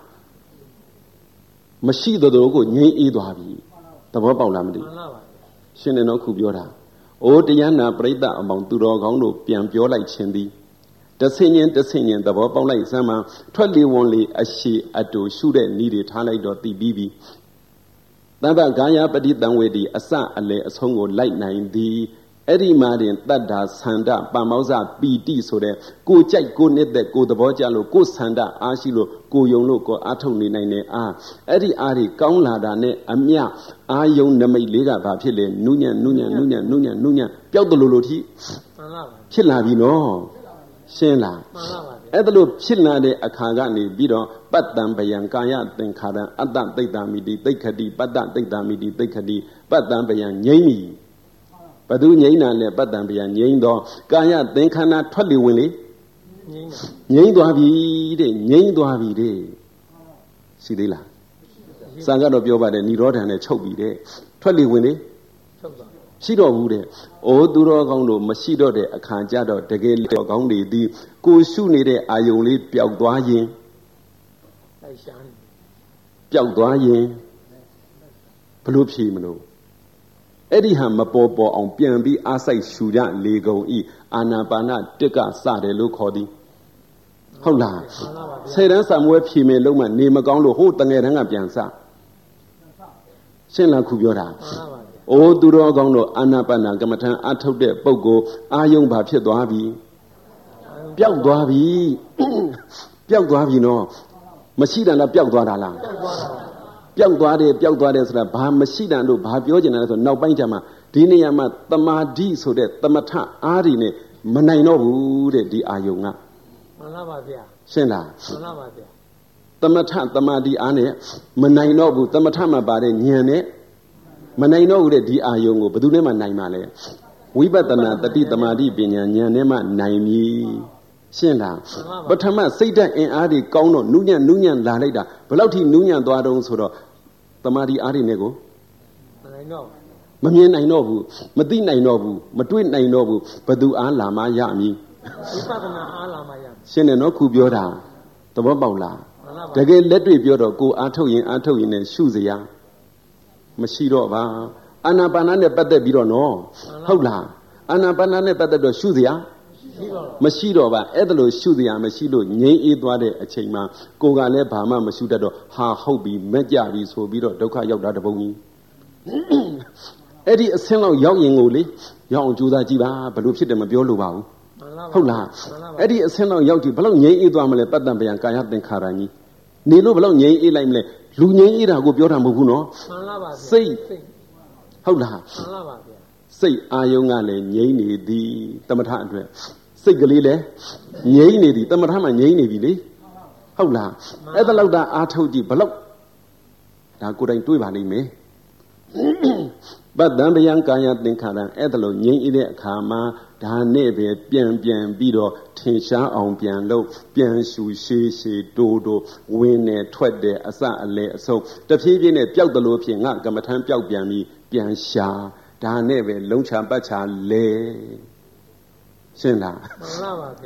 မရှိသလိုကိုငြိမ်းအေးသွားပြီသဘောပေါက်လားမသိမှန်ပါပါရှင်နေတော့ခုပြောတာအိုတရားနာပရိသတ်အပေါင်းသူတော်ကောင်းတို့ပြန်ပြောလိုက်ခြင်းသည်တဆင်ញင်တဆင်ញင်သဘောပေါက်လိုက်စမ်းမှထွက်လေဝန်လေအရှိအတူရှုတဲ့ဤတွေထားလိုက်တော့တည်ပြီးပြီတပ္ပကာယပฏิတံဝေတိအစအလေအဆုံးကိုလိုက်နိုင်သည်အဲ့ဒီမှာတင်တတ္တာဆန္ဒပမောဇ္ဇပီတိဆိုတဲ့ကိုကြိုက်ကိုနှစ်သက်ကိုသဘောကျလို့ကိုဆန္ဒအားရှိလို့ကိုယုံလို့ကိုအားထုတ်နေနိုင်တယ်အားအဲ့ဒီအားတွေကောင်းလာတာနဲ့အမြအာယုံနမိတ်လေးကဘာဖြစ်လဲနုညံ့နုညံ့နုညံ့နုညံ့နုညံ့ပျောက်တယ်လို့လို့ထိမှန်ပါပါဖြစ်လာပြီနော်ရှင်းလားမှန်ပါပါအဲ့ဒါလို့ဖြစ်လာတဲ့အခါကနေပြီးတော့ပတ္တံပယံကာယသင်္ခါရံအတ္တသိတ္တာမိတိသိက္ခတိပတ္တသိတ္တာမိတိသိက္ခတိပတ္တံပယံငြိမ့်ပြီဘသူငြိမ့်တာလဲပတ္တံပယံငြိမ့်တော့ကာယသင်္ခါရထွက်လေဝင်လေငြိမ့်သွားပြီတဲ့ငြိမ့်သွားပြီတဲ့ရှိသေးလားစံကတော့ပြောပါတယ်និရောဓံနဲ့ချုပ်ပြီတဲ့ထွက်လေဝင်လေချုပ်သွားရှိတော့ဘူးတဲ့အိုးသူတော်ကောင်းတို့မရှိတော့တဲ့အခါကျတော့တကယ်တော်ကောင်းတွေဒီကိုရှုနေတဲ့အာယုံလေးပျောက်သွားရင်လိုက်ရှာနေပျောက်သွားရင်ဘလို့ဖြေမလို့အဲ့ဒီဟာမပေါ်ပေါ်အောင်ပြန်ပြီးအားစိုက်ရှူကြလေကုန်ဤအာနာပါနတစ်ကစတယ်လို့ခေါ်သည်ဟုတ်လားဆယ်တန်းစာမွဲဖြေမယ်လုံးမှနေမကောင်းလို့ဟိုတငယ်တန်းကပြန်စရှင်းလားခုပြောတာအိုးသူတော်ကောင်းတို့အာနာပါနကမ္မထံအထုတ်တဲ့ပုဂ္ဂိုလ်အာယုံဘာဖြစ်သွားပြီပျောက်သွားပြီပျောက်သွားပြီနော်မရှိတာလားပျောက်သွားတာလားပျောက်သွားတယ်ပျောက်သွားတယ်ဆိုတာဘာမရှိတာလို့ဘာပြောချင်တယ်လဲဆိုနောက်ပိုင်းကျမှဒီနေရာမှာတမာတိဆိုတဲ့တမထအားတွေနဲ့မနိုင်တော့ဘူးတဲ့ဒီအာယုံကမှန်လားပါဗျာရှင်းလားမှန်လားပါဗျာတမထတမာတိအားနဲ့မနိုင်တော့ဘူးတမထမှာပါတဲ့ဉာဏ်နဲ့မနိုင်တော့ဘူးတဲ့ဒီအာယုံကိုဘယ်သူနဲ့မှနိုင်မှာလဲဝိပဿနာတတိတမာတိပညာဉာဏ်နဲ့မှနိုင်ပြီရှင်းလားပထမစိတ်ဓာတ်အင်အားတွေကောင်းတော့နုညံ့နုညံ့လာလိုက်တာဘယ်လောက်ထိနုညံ့သွားတုံးဆိုတော့တမာတိအားတွေနဲ့ကိုမနိုင်တော့မမြင်နိုင်တော့ဘူးမသိနိုင်တော့ဘူးမတွေ့နိုင်တော့ဘူးဘယ်သူအားလာမှရမည်ဝိပဿနာအားလာမှရရှင်းတယ်နော်ခုပြောတာသဘောပေါက်လားတကယ်လက်တွေ့ပြောတော့ကိုအားထုတ်ရင်အားထုတ်ရင်လည်းရှုစရာမရှိတော့ပါအာနာပါနနဲ့ပတ်သက်ပြီးတော့နော်ဟုတ်လားအာနာပါနနဲ့ပတ်သက်တော့ရှုစရာမရှိတော့ပါအဲ့ဒါလို့ရှုစရာမရှိလို့ငြိမ်းအေးသွားတဲ့အချိန်မှာကိုယ်ကလည်းဘာမှမရှုတတ်တော့ဟာဟုတ်ပြီမက်ကြပြီဆိုပြီးတော့ဒုက္ခရောက်တာတပုံကြီးအဲ့ဒီအဆင်းလောက်ရောက်ရင်ကိုလေရောက်အောင်ကြိုးစားကြည့်ပါဘလို့ဖြစ်တယ်မပြောလို့ပါဘူးဟုတ်လားအဲ့ဒီအဆင်းလောက်ရောက်ကြည့်ဘလို့ငြိမ်းအေးသွားမလဲပတ္တံပယံကာယသင်္ခါရကြီးနေလို့ဘလို့ငြိမ်းအေးလိုက်မလဲလူငြိမ်းအေးတာကိုပြောတာမဟုတ်ဘူးနော်မှန်လားပါစိတ်ဟုတ်လားမှန်လားပါဗျာစိတ်အာယုံကလည်းငြိမ်းနေသည်တမထအတွက်စိတ်ကလေးလည်းငြိမ်းနေသည်တမထမှငြိမ်းနေပြီလေဟုတ်လားအဲ့ဒါလောက်သာအားထုတ်ကြည့်ဘလို့ဒါကိုယ်တိုင်တွေးပါလိမ့်မယ်ပတ္တံပယံကာယသင်္ခါရံအဲ့ဒါလို့ငြိမ်းအေးတဲ့အခါမှာဒါနဲ့ပဲပြန်ပြန်ပြီးတော့ထင်ရှားအောင်ပြန်လို့ပြန်ရှူရှေးရှေးတိုးတိုးဝင်းနေထွက်တယ်အစအလဲအဆုံးတဖြည်းဖြည်းနဲ့ပျောက်တယ်လို့ဖြစ်ငါကမ္မထမ်းပျောက်ပြန်ပြီးပြန်ရှာဒါနဲ့ပဲလုံးချပတ်ချလဲရှင်းလားမှန်ပါပါဗျာ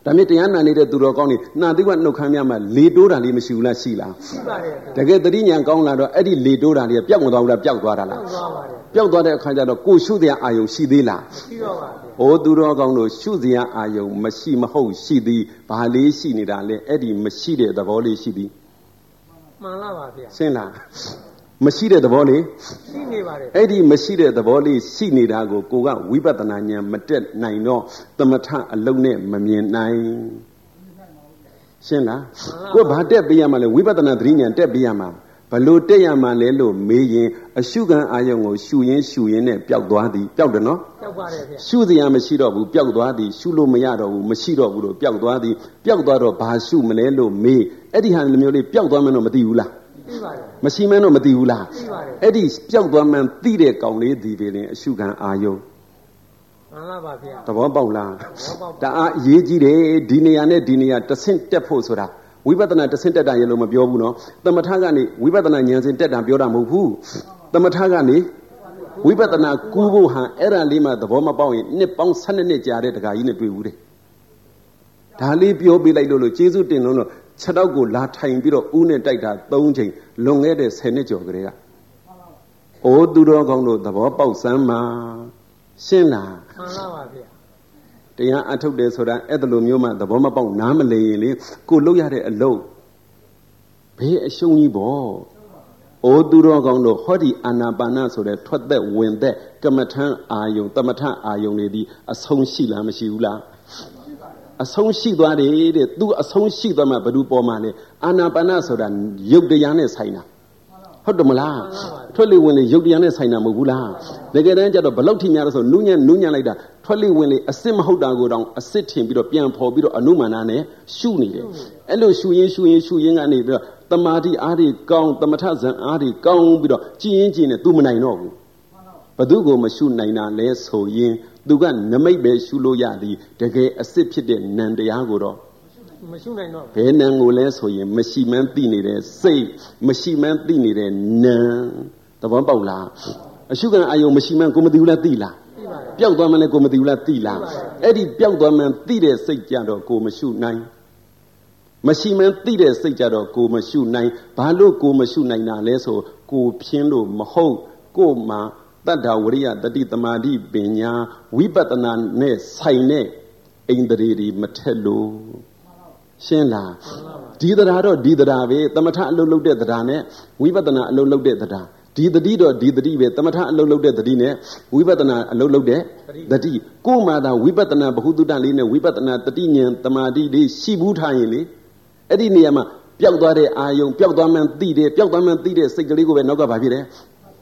ဒါမြစ်တရားနာနေတဲ့သူတော်ကောင်းနေနှာသီးဝနှုတ်ခမ်းများမှာလေတိုးတာလေးမရှိဘူးလားရှိလားရှိပါတယ်တကယ်တတိညာကောင်းလာတော့အဲ့ဒီလေတိုးတာလေးပျောက်မသွားဘူးလားပျောက်သွားတာလားပျောက်သွားတဲ့အခါကျတော့ကိုရှုတရားအာယုံရှိသေးလားမရှိတော့ပါဘူး။အိုသူတော်ကောင်းတို့ရှုတရားအာယုံမရှိမဟုတ်ရှိသည်ဘာလေးရှိနေတာလဲအဲ့ဒီမရှိတဲ့သဘောလေးရှိသည်မှန်လားပါဗျာရှင်းလားမရှိတဲ့သဘောလေးရှိနေပါတယ်အဲ့ဒီမရှိတဲ့သဘောလေးရှိနေတာကိုကိုကဝိပဿနာဉာဏ်မတက်နိုင်တော့သမထအလုံးနဲ့မမြင်နိုင်ရှင်းလားကိုဘာတက်ပေးရမှာလဲဝိပဿနာသတိဉာဏ်တက်ပေးရမှာဘလို့တက်ရမှာလဲလို့မေးရင်အရှုခံအာယုံကိုရှုရင်းရှုရင်းနဲ့ပျောက်သွားသည်ပျောက်တယ်နော်ပျောက်ပါတယ်ဗျာရှုစရာမရှိတော့ဘူးပျောက်သွားသည်ရှုလို့မရတော့ဘူးမရှိတော့ဘူးလို့ပျောက်သွားသည်ပျောက်သွားတော့ဘာရှုမလဲလို့မေးအဲ့ဒီဟာလိုမျိုးလေးပျောက်သွားမှန်းတော့မသိဘူးလားသိပါတယ်မရှိမှန်းတော့မသိဘူးလားသိပါတယ်အဲ့ဒီပျောက်သွားမှန်းသိတဲ့ကောင်လေးဒီပဲရင်အရှုခံအာယုံမှန်လားပါဗျာသဘောပေါက်လားဒါအားအရေးကြီးတယ်ဒီနေရာနဲ့ဒီနေရာတစ်ဆင့်တက်ဖို့ဆိုတာဝိပဿနာတစ်ဆင့်တက်တာရေလို့မပြောဘူးနော်သမထကနေဝိပဿနာဉာဏ်စဉ်တက်တာပြောတာမဟုတ်ဘူးသမထကနေဝိပဿနာကူးဖို့ဟာအဲ့ဒါလေးမှသဘောမပေါက်ရင်နှစ်ပေါင်းဆယ်နှစ်ကြာတဲ့တခါကြီးနဲ့တွေ့ဘူးတဲ့ဒါလေးပြောပြလိုက်လို့လို့ကျေးဇူးတင်လို့တော့ခြေတော့ကိုလာထိုင်ပြီးတော့ဦးနဲ့တိုက်တာသုံးချိန်လွန်ခဲ့တဲ့ဆယ်နှစ်ကျော်ကလေးကအိုးသူတော်ကောင်းတို့သဘောပေါက်စမ်းပါရှင်းလားမှန်လားပါဗျာတရားအထုတ်တယ်ဆိုတာအဲ့ဒါလိုမျိုးမှသဘောမပေါက်နားမလည်ရင်လေကိုလုပ်ရတဲ့အလုပ်ဘေးအရှုံးကြီးပေါ့အိုးသူတော်ကောင်းတို့ဟောဒီအာနာပါနဆိုတဲ့ထွက်သက်ဝင်သက်ကမ္မထံအာယုံတမထအာယုံတွေဒီအဆုံးရှိလားမရှိဘူးလားအဆုံးရှိသွားတယ်တဲ့သူအဆုံးရှိသွားမှဘယ်သူပေါ်မှာလဲအာနာပါနဆိုတာရုပ်တရားနဲ့ဆိုင်တာဟုတ်တယ်မလားထွက်လေဝင်လေရုပ်တရားနဲ့ဆိုင်တာမဟုတ်ဘူးလားတကယ်တမ်းကျတော့ဘလောက်ထိများလဲဆိုနုညံ့နုညံ့လိုက်တာထွက်လေဝင်လေအစစ်မဟုတ်တာကိုတောင်အစစ်ထင်ပြီးတော့ပြန်ဖော်ပြီးတော့အနုမာနနဲ့ရှုနေတယ်အဲ့လိုရှုရင်းရှုရင်းရှုရင်းကနေပြီးတော့တမာတိအားတွေကောင်းသမထဇံအားတွေကောင်းပြီးတော့ကြည်ရင်ကြည်နေသူမနိုင်တော့ဘူးဘသူကိုမရှုနိုင်တာလဲဆိုရင်သူကနမိတ်ပဲရှုလို့ရသည်တကယ်အစစ်ဖြစ်တဲ့နံတရားကိုတော့မရှုနိုင်တော့ဘယ်နံကိုလဲဆိုရင်မရှိမှန်းသိနေတဲ့စိတ်မရှိမှန်းသိနေတဲ့နံသဘောပေါက်လားအရှုခံအာယုံမရှိမှန်းကိုမသိဘူးလားသိလားပျောက်သွားမှန်းလည်းကိုမသိဘူးလားသိလားအဲ့ဒီပျောက်သွားမှန်းသိတဲ့စိတ်ကြတော့ကိုမရှုနိုင်မရှိမှန်းသိတဲ့စိတ်ကြတော့ကိုမရှုနိုင်ဘာလို့ကိုမရှုနိုင်တာလဲဆိုကိုဖြင်းလို့မဟုတ်ကိုမှတတ္တဝရိယတတိသမာဓိပညာဝိပဿနာနဲ့ဆိုင်တဲ့အိန္ဒြေတွေမထက်လို့ရှင်းလားဒီတရားတော့ဒီတရားပဲသမထအလုပ်လုပ်တဲ့တရားနဲ့ဝိပဿနာအလုပ်လုပ်တဲ့တရားဒီတတိတော့ဒီတတိပဲသမထအလုပ်လုပ်တဲ့တတိနဲ့ဝိပဿနာအလုပ်လုပ်တဲ့တတိကိုယ်မှသာဝိပဿနာဘ ഹു တုတ္တလေးနဲ့ဝိပဿနာတတိဉာဏ်တမာတိလေးရှိဘူးထားရင်လေအဲ့ဒီနေရာမှာပျောက်သွားတဲ့အာယုံပျောက်သွားမှန်းသိတယ်ပျောက်သွားမှန်းသိတဲ့စိတ်ကလေးကိုပဲနောက်ကဘာဖြစ်တယ်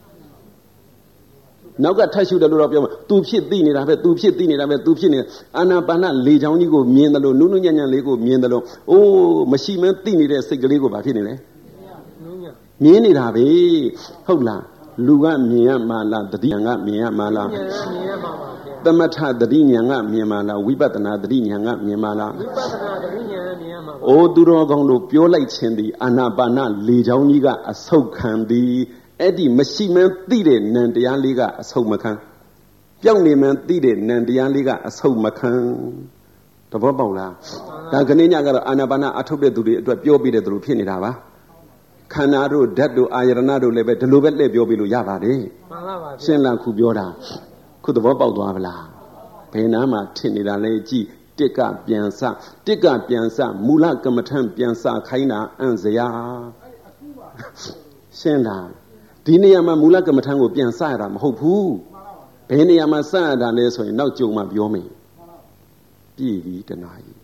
နောက်ကထပ်ရှုတယ်လို့တော့ပြောမှာသူဖြစ်သိနေတာပဲသူဖြစ်သိနေတာပဲသူဖြစ်နေအာနာပါနလေချောင်းကြီးကိုမြင်တယ်လို့နုနုညံ့ညံ့လေးကိုမြင်တယ်လို့အိုးမရှိမှန်းသိနေတဲ့စိတ်ကလေးကိုဘာဖြစ်နေလဲမြင်နေတာပဲဟုတ်လားလူကမြင်ရမှာလားတတိဉာဏ်ကမြင်ရမှာလားမြင်ရမှာပါဗျာသမထတတိဉာဏ်ကမြင်မှာလားဝိပဿနာတတိဉာဏ်ကမြင်မှာလားဝိပဿနာတတိဉာဏ်ကမြင်ရမှာပါအိုးသူတော်ကောင်းတို့ပြောလိုက်ခြင်းဒီအာနာပါနလေချောင်းကြီးကအဆုတ်ခံသည်အဲ့ဒီမရှိမှန်းသိတဲ့နံတရားလေးကအဆုတ်မခံပျောက်နေမှန်းသိတဲ့နံတရားလေးကအဆုတ်မခံတဘောပေါက်လားဒါခဏညကတော့အာနာပါနအထုတ်တဲ့သူတွေအတွက်ပြောပြတဲ့သူတို့ဖြစ်နေတာပါခန္ဓာတို့ဓာတ်တို့အာယရဏတို့လည်းပဲဒီလိုပဲလှည့်ပြောပြလို့ရပါတယ်မှန်ပါပါရှင်းလားခုပြောတာခုသဘောပေါက်သွားဗလားဘယ်နားမှာထင်နေတာလဲကြည့်တစ်ကပြန်စတစ်ကပြန်စမူလကမ္မထံပြန်စခိုင်းတာအံ့စရာရှင်းလားဒီနေရာမှာမူလကမ္မထံကိုပြန်စရတာမဟုတ်ဘူးဘယ်နေရာမှာစရတာလဲဆိုရင်နောက်ကြုံမှပြောမယ်ပြည့်ပြီတနာကြီး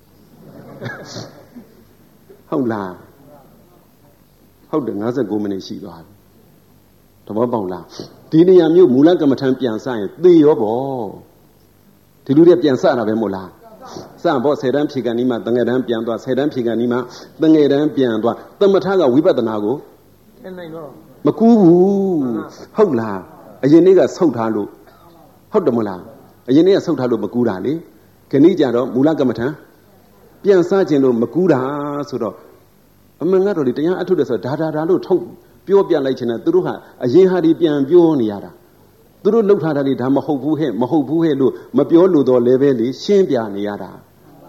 ဟုတ်လားဟုတ်တယ်၅၉မိနစ်ရှိသွားပြီတဘောပေါက်လားဒီနေရာမျိုးမူလကမ္မထံပြန်စရင်သေရောပေါ့ဒီလူတွေပြန်စတာပဲမို့လားစပေါ့ဆယ်တန်းဖြေကန်ဒီမှာတငယ်တန်းပြန်သွားဆယ်တန်းဖြေကန်ဒီမှာတငယ်တန်းပြန်သွားသမထကဝိပဿနာကိုထင်နိုင်တော့မကူးဘူးဟုတ်လားအရင်နေ့ကဆုတ်ထားလို့ဟုတ်တယ်မလားအရင်နေ့ကဆုတ်ထားလို့မကူးတာလေခဏကြတော့မူလကမ္မထံပြန်စခြင်းလို့မကူးတာဆိုတော့အမှန်ကတော့ဒီတရားအထုတ်တယ်ဆိုတော့ဒါဒါဒါလို့ထုတ်ပြောပြလိုက်ချင်တယ်သူတို့ဟာအရင်ဟာဒီပြန်ပြောနေရတာသူတို့လှုပ်ထားတာလေဒါမဟုတ်ဘူးဟဲ့မဟုတ်ဘူးဟဲ့လို့မပြောလို့တော့လည်းပဲလေရှင်းပြနေရတာ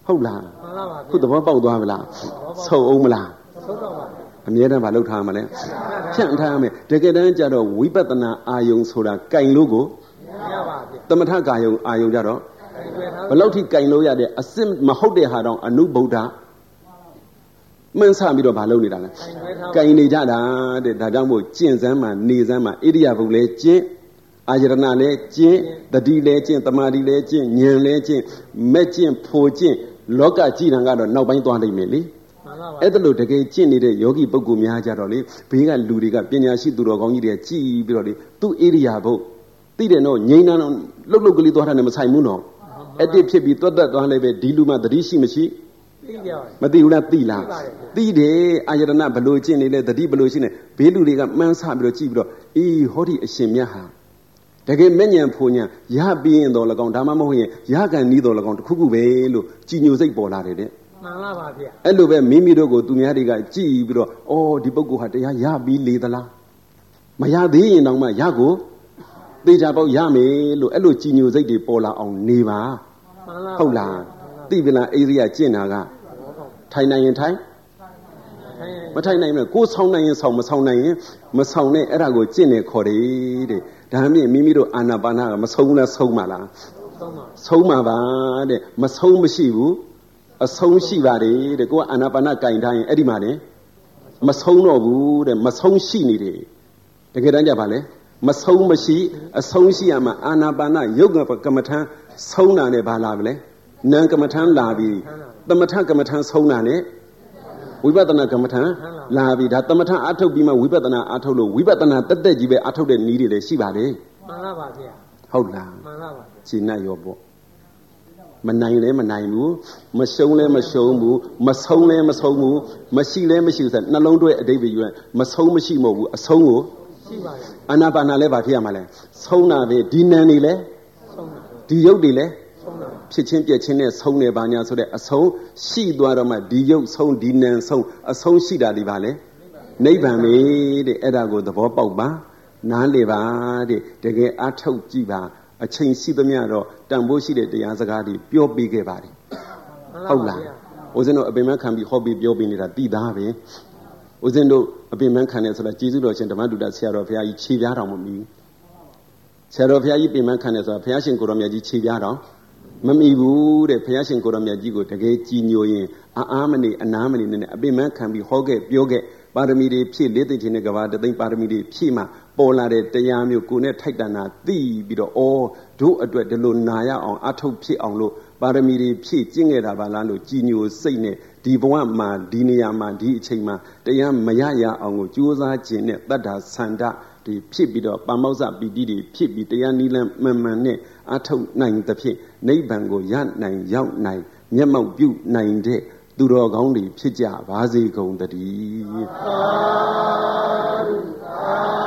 ဟုတ်လားမှန်ပါပါခုသဘောပေါက်သွားပြီလားဆုံးအောင်မလားဆုံးတော့ပါအမြဲတမ်းမလုပ်ထားမလဲဖြန့်ထားမယ်တကယ်တမ်းကျတော့ဝိပဿနာအာယုံဆိုတာကင်လို့ကိုရပါဗျာသမထကာယုံအာယုံကြတော့တွေ့ထားဘလောက်ထိကင်လို့ရတဲ့အစစ်မဟုတ်တဲ့ဟာတော့အနုဗုဒ္ဓမှန်းဆပြီးတော့မလုပ်နေတာလဲတွေ့ထားကင်နေကြတာတဲ့ဒါကြောင့်မို့ကျင့်စမ်းမှနေစမ်းမှဣရိယာပုလဲကျင့်အာယရဏလဲကျင့်တတိလဲကျင့်တမာတိလဲကျင့်ဉာဏ်လဲကျင့်မဲ့ကျင့်ဖို့ကျင့်လောကကြည်တံကတော့နောက်ပိုင်းသွားနိုင်မယ်လေမှန်ပါပါအဲ့ဒါလို့တကယ်ကျင့်နေတဲ့ယောဂီပုဂ္ဂိုလ်များကြတော့လေဘေးကလူတွေကပညာရှိသူတော်ကောင်းကြီးတွေကကြည်ပြီးတော့လေသူ့ဣရိယာပုသိတယ်နော်ငြိမ်းနှံတော့လှုပ်လှုပ်ကလေးသွားတာနဲ့မဆိုင်ဘူးနော်အဲ့ဒီဖြစ်ပြီးတွတ်တွတ်သွားလိုက်ပဲဒီလူမှသတိရှိမရှိသိကြပါမသိဘူးလားသိလားသိတယ်အာယတနာဘလို့ကျင့်နေလဲသတိဘလို့ရှိနေဘေးလူတွေကမှန်းဆပြီးတော့ကြည့်ပြီးတော့အေးဟောဒီအရှင်မြတ်ဟာတကယ်မဲ့ညံဖူညံရပြီးရင်တော့၎င်းဒါမှမဟုတ်ရင်ရကန်နီးတော့၎င်းတခုခုပဲလို့ကြည်ညိုစိတ်ပေါ်လာတယ်တဲ့မှန်ပါပါဗျာအဲ့လိုပဲမိမိတို့ကိုသူများတွေကကြည်ပြီးတော့အော်ဒီပုဂ္ဂိုလ်ဟာတရားရပြီးလေသလားမရသေးရင်တောင်မှရကိုသေချာပေါက်ရမယ်လို့အဲ့လိုကြည်ညိုစိတ်တွေပေါ်လာအောင်နေပါမှန်ပါဟုတ်လားသိပြီလားအိရိယကျင့်တာကထိုင်နိုင်ရင်ထိုင်မထိုင်နိုင်ဘူးကိုယ်ဆောင်းနိုင်ရင်ဆောင်းမဆောင်းနိုင်ရင်မဆောင်းနဲ့အဲ့ဒါကိုကျင့်နေခေါ်တယ်တဲ့ဒါမှမဟုတ်မိမိတို့အာနာပါနာကမဆုံးဘူးလားဆုံးပါလားဆုံးပါဆုံးပါပါတဲ့မဆုံးမရှိဘူးအဆုံးရှိပါတယ်တဲ့ကိုကအာနာပါနာကင်ထားရင်အဲ့ဒီမှာလေမဆုံးတော့ဘူးတဲ့မဆုံးရှိနေတယ်တကယ်တမ်းကြပါလေမဆုံးမရှိအဆုံးရှိရမှာအာနာပါနာယုတ်ကမ္မထံဆုံးတာနဲ့ဘာလာမလဲနံကမ္မထံလာပြီသမထကမ္မထံဆုံးတာနဲ့ဝိပဿနာကမ္မထံလာပြီဒါသမထအထုတ်ပြီးမှဝိပဿနာအထုတ်လို့ဝိပဿနာတက်တက်ကြီးပဲအထုတ်တဲ့နည်းတွေလည်းရှိပါတယ်မှန်ပါပါဗျာဟုတ်လားမှန်ပါပါရှင်းနိုင်ရောပေါ့မနိုင်လဲမနိုင်ဘူးမရှုံးလဲမရှုံးဘူးမဆုံးလဲမဆုံးဘူးမရှိလဲမရှိဘူးဆိုနှလုံးသွဲအတိတ်ပဲယူရင်မဆုံးမရှိမဟုတ်ဘူးအဆုံးကိုရှိပါရဲ့အာနာပါနာလဲဘာဖြစ်ရမှာလဲဆုံးတာပဲဒီနံနေလဲဆုံးတာဒီရုပ်တွေလဲဆုံးတာဖြစ်ချင်းပြက်ချင်းနဲ့ဆုံးနေပါညာဆိုတဲ့အဆုံးရှိသွားတော့မှဒီရုပ်ဆုံးဒီနံဆုံးအဆုံးရှိတာဒီပါလဲနိဗ္ဗာန်ပဲတဲ့အဲ့ဒါကိုသဘောပေါက်ပါနားလေပါတဲ့တကယ်အားထုတ်ကြည့်ပါအချိန်ရှိသမျှတော့တန်ဖိုးရှိတဲ့တရားစကားတွေပြောပြခဲ့ပါတယ်ဟုတ်လားဦးဇင်းတို့အပင်မခံပြီးဟောပြီးပြောပြနေတာတည်သားပဲဦးဇင်းတို့အပင်မခံတယ်ဆိုတာကျေးဇူးတော်ရှင်ဓမ္မတုဒ္ဒဆရာတော်ဘုရားကြီးခြေပြားတော်မမီဆရာတော်ဘုရားကြီးပင်မခံတယ်ဆိုတာဘုရားရှင်ကိုရောမြတ်ကြီးခြေပြားတော်မမီဘူးတဲ့ဘုရားရှင်ကိုရောမြတ်ကြီးကိုတကယ်ကြည်ညိုရင်အာအာမနေအနာမနေနဲ့အပင်မခံပြီးဟောခဲ့ပြောခဲ့ပါရမီတွေဖြည့်လေးသိချင်းတဲ့ကဘာတသိမ့်ပါရမီတွေဖြည့်မှပေါ်လာတဲ့တရားမျိုးကိုနဲ့ထိုက်တန်တာသိပြီးတော့အော်တို့အတွက်ဒီလိုနာရအောင်အထုတ်ဖြစ်အောင်လို့ပါရမီတွေဖြည့်ကျင့်ခဲ့တာပါလားလို့ကြည်ညိုစိတ်နဲ့ဒီဘဝမှာဒီနေရာမှာဒီအချိန်မှာတရားမရရအောင်ကိုကြိုးစားခြင်းနဲ့တတ္တာဆန္ဒဒီဖြစ်ပြီးတော့ပါမောဇ္ဇပီတိတွေဖြစ်ပြီးတရားနိလန်းမှန်မှန်နဲ့အထုတ်နိုင်သဖြင့်နိဗ္ဗာန်ကိုရနိုင်ရောက်နိုင်မျက်မှောက်ပြုနိုင်တဲ့သူတော်ကောင်းတွေဖြစ်ကြပါစေကုန်တည်း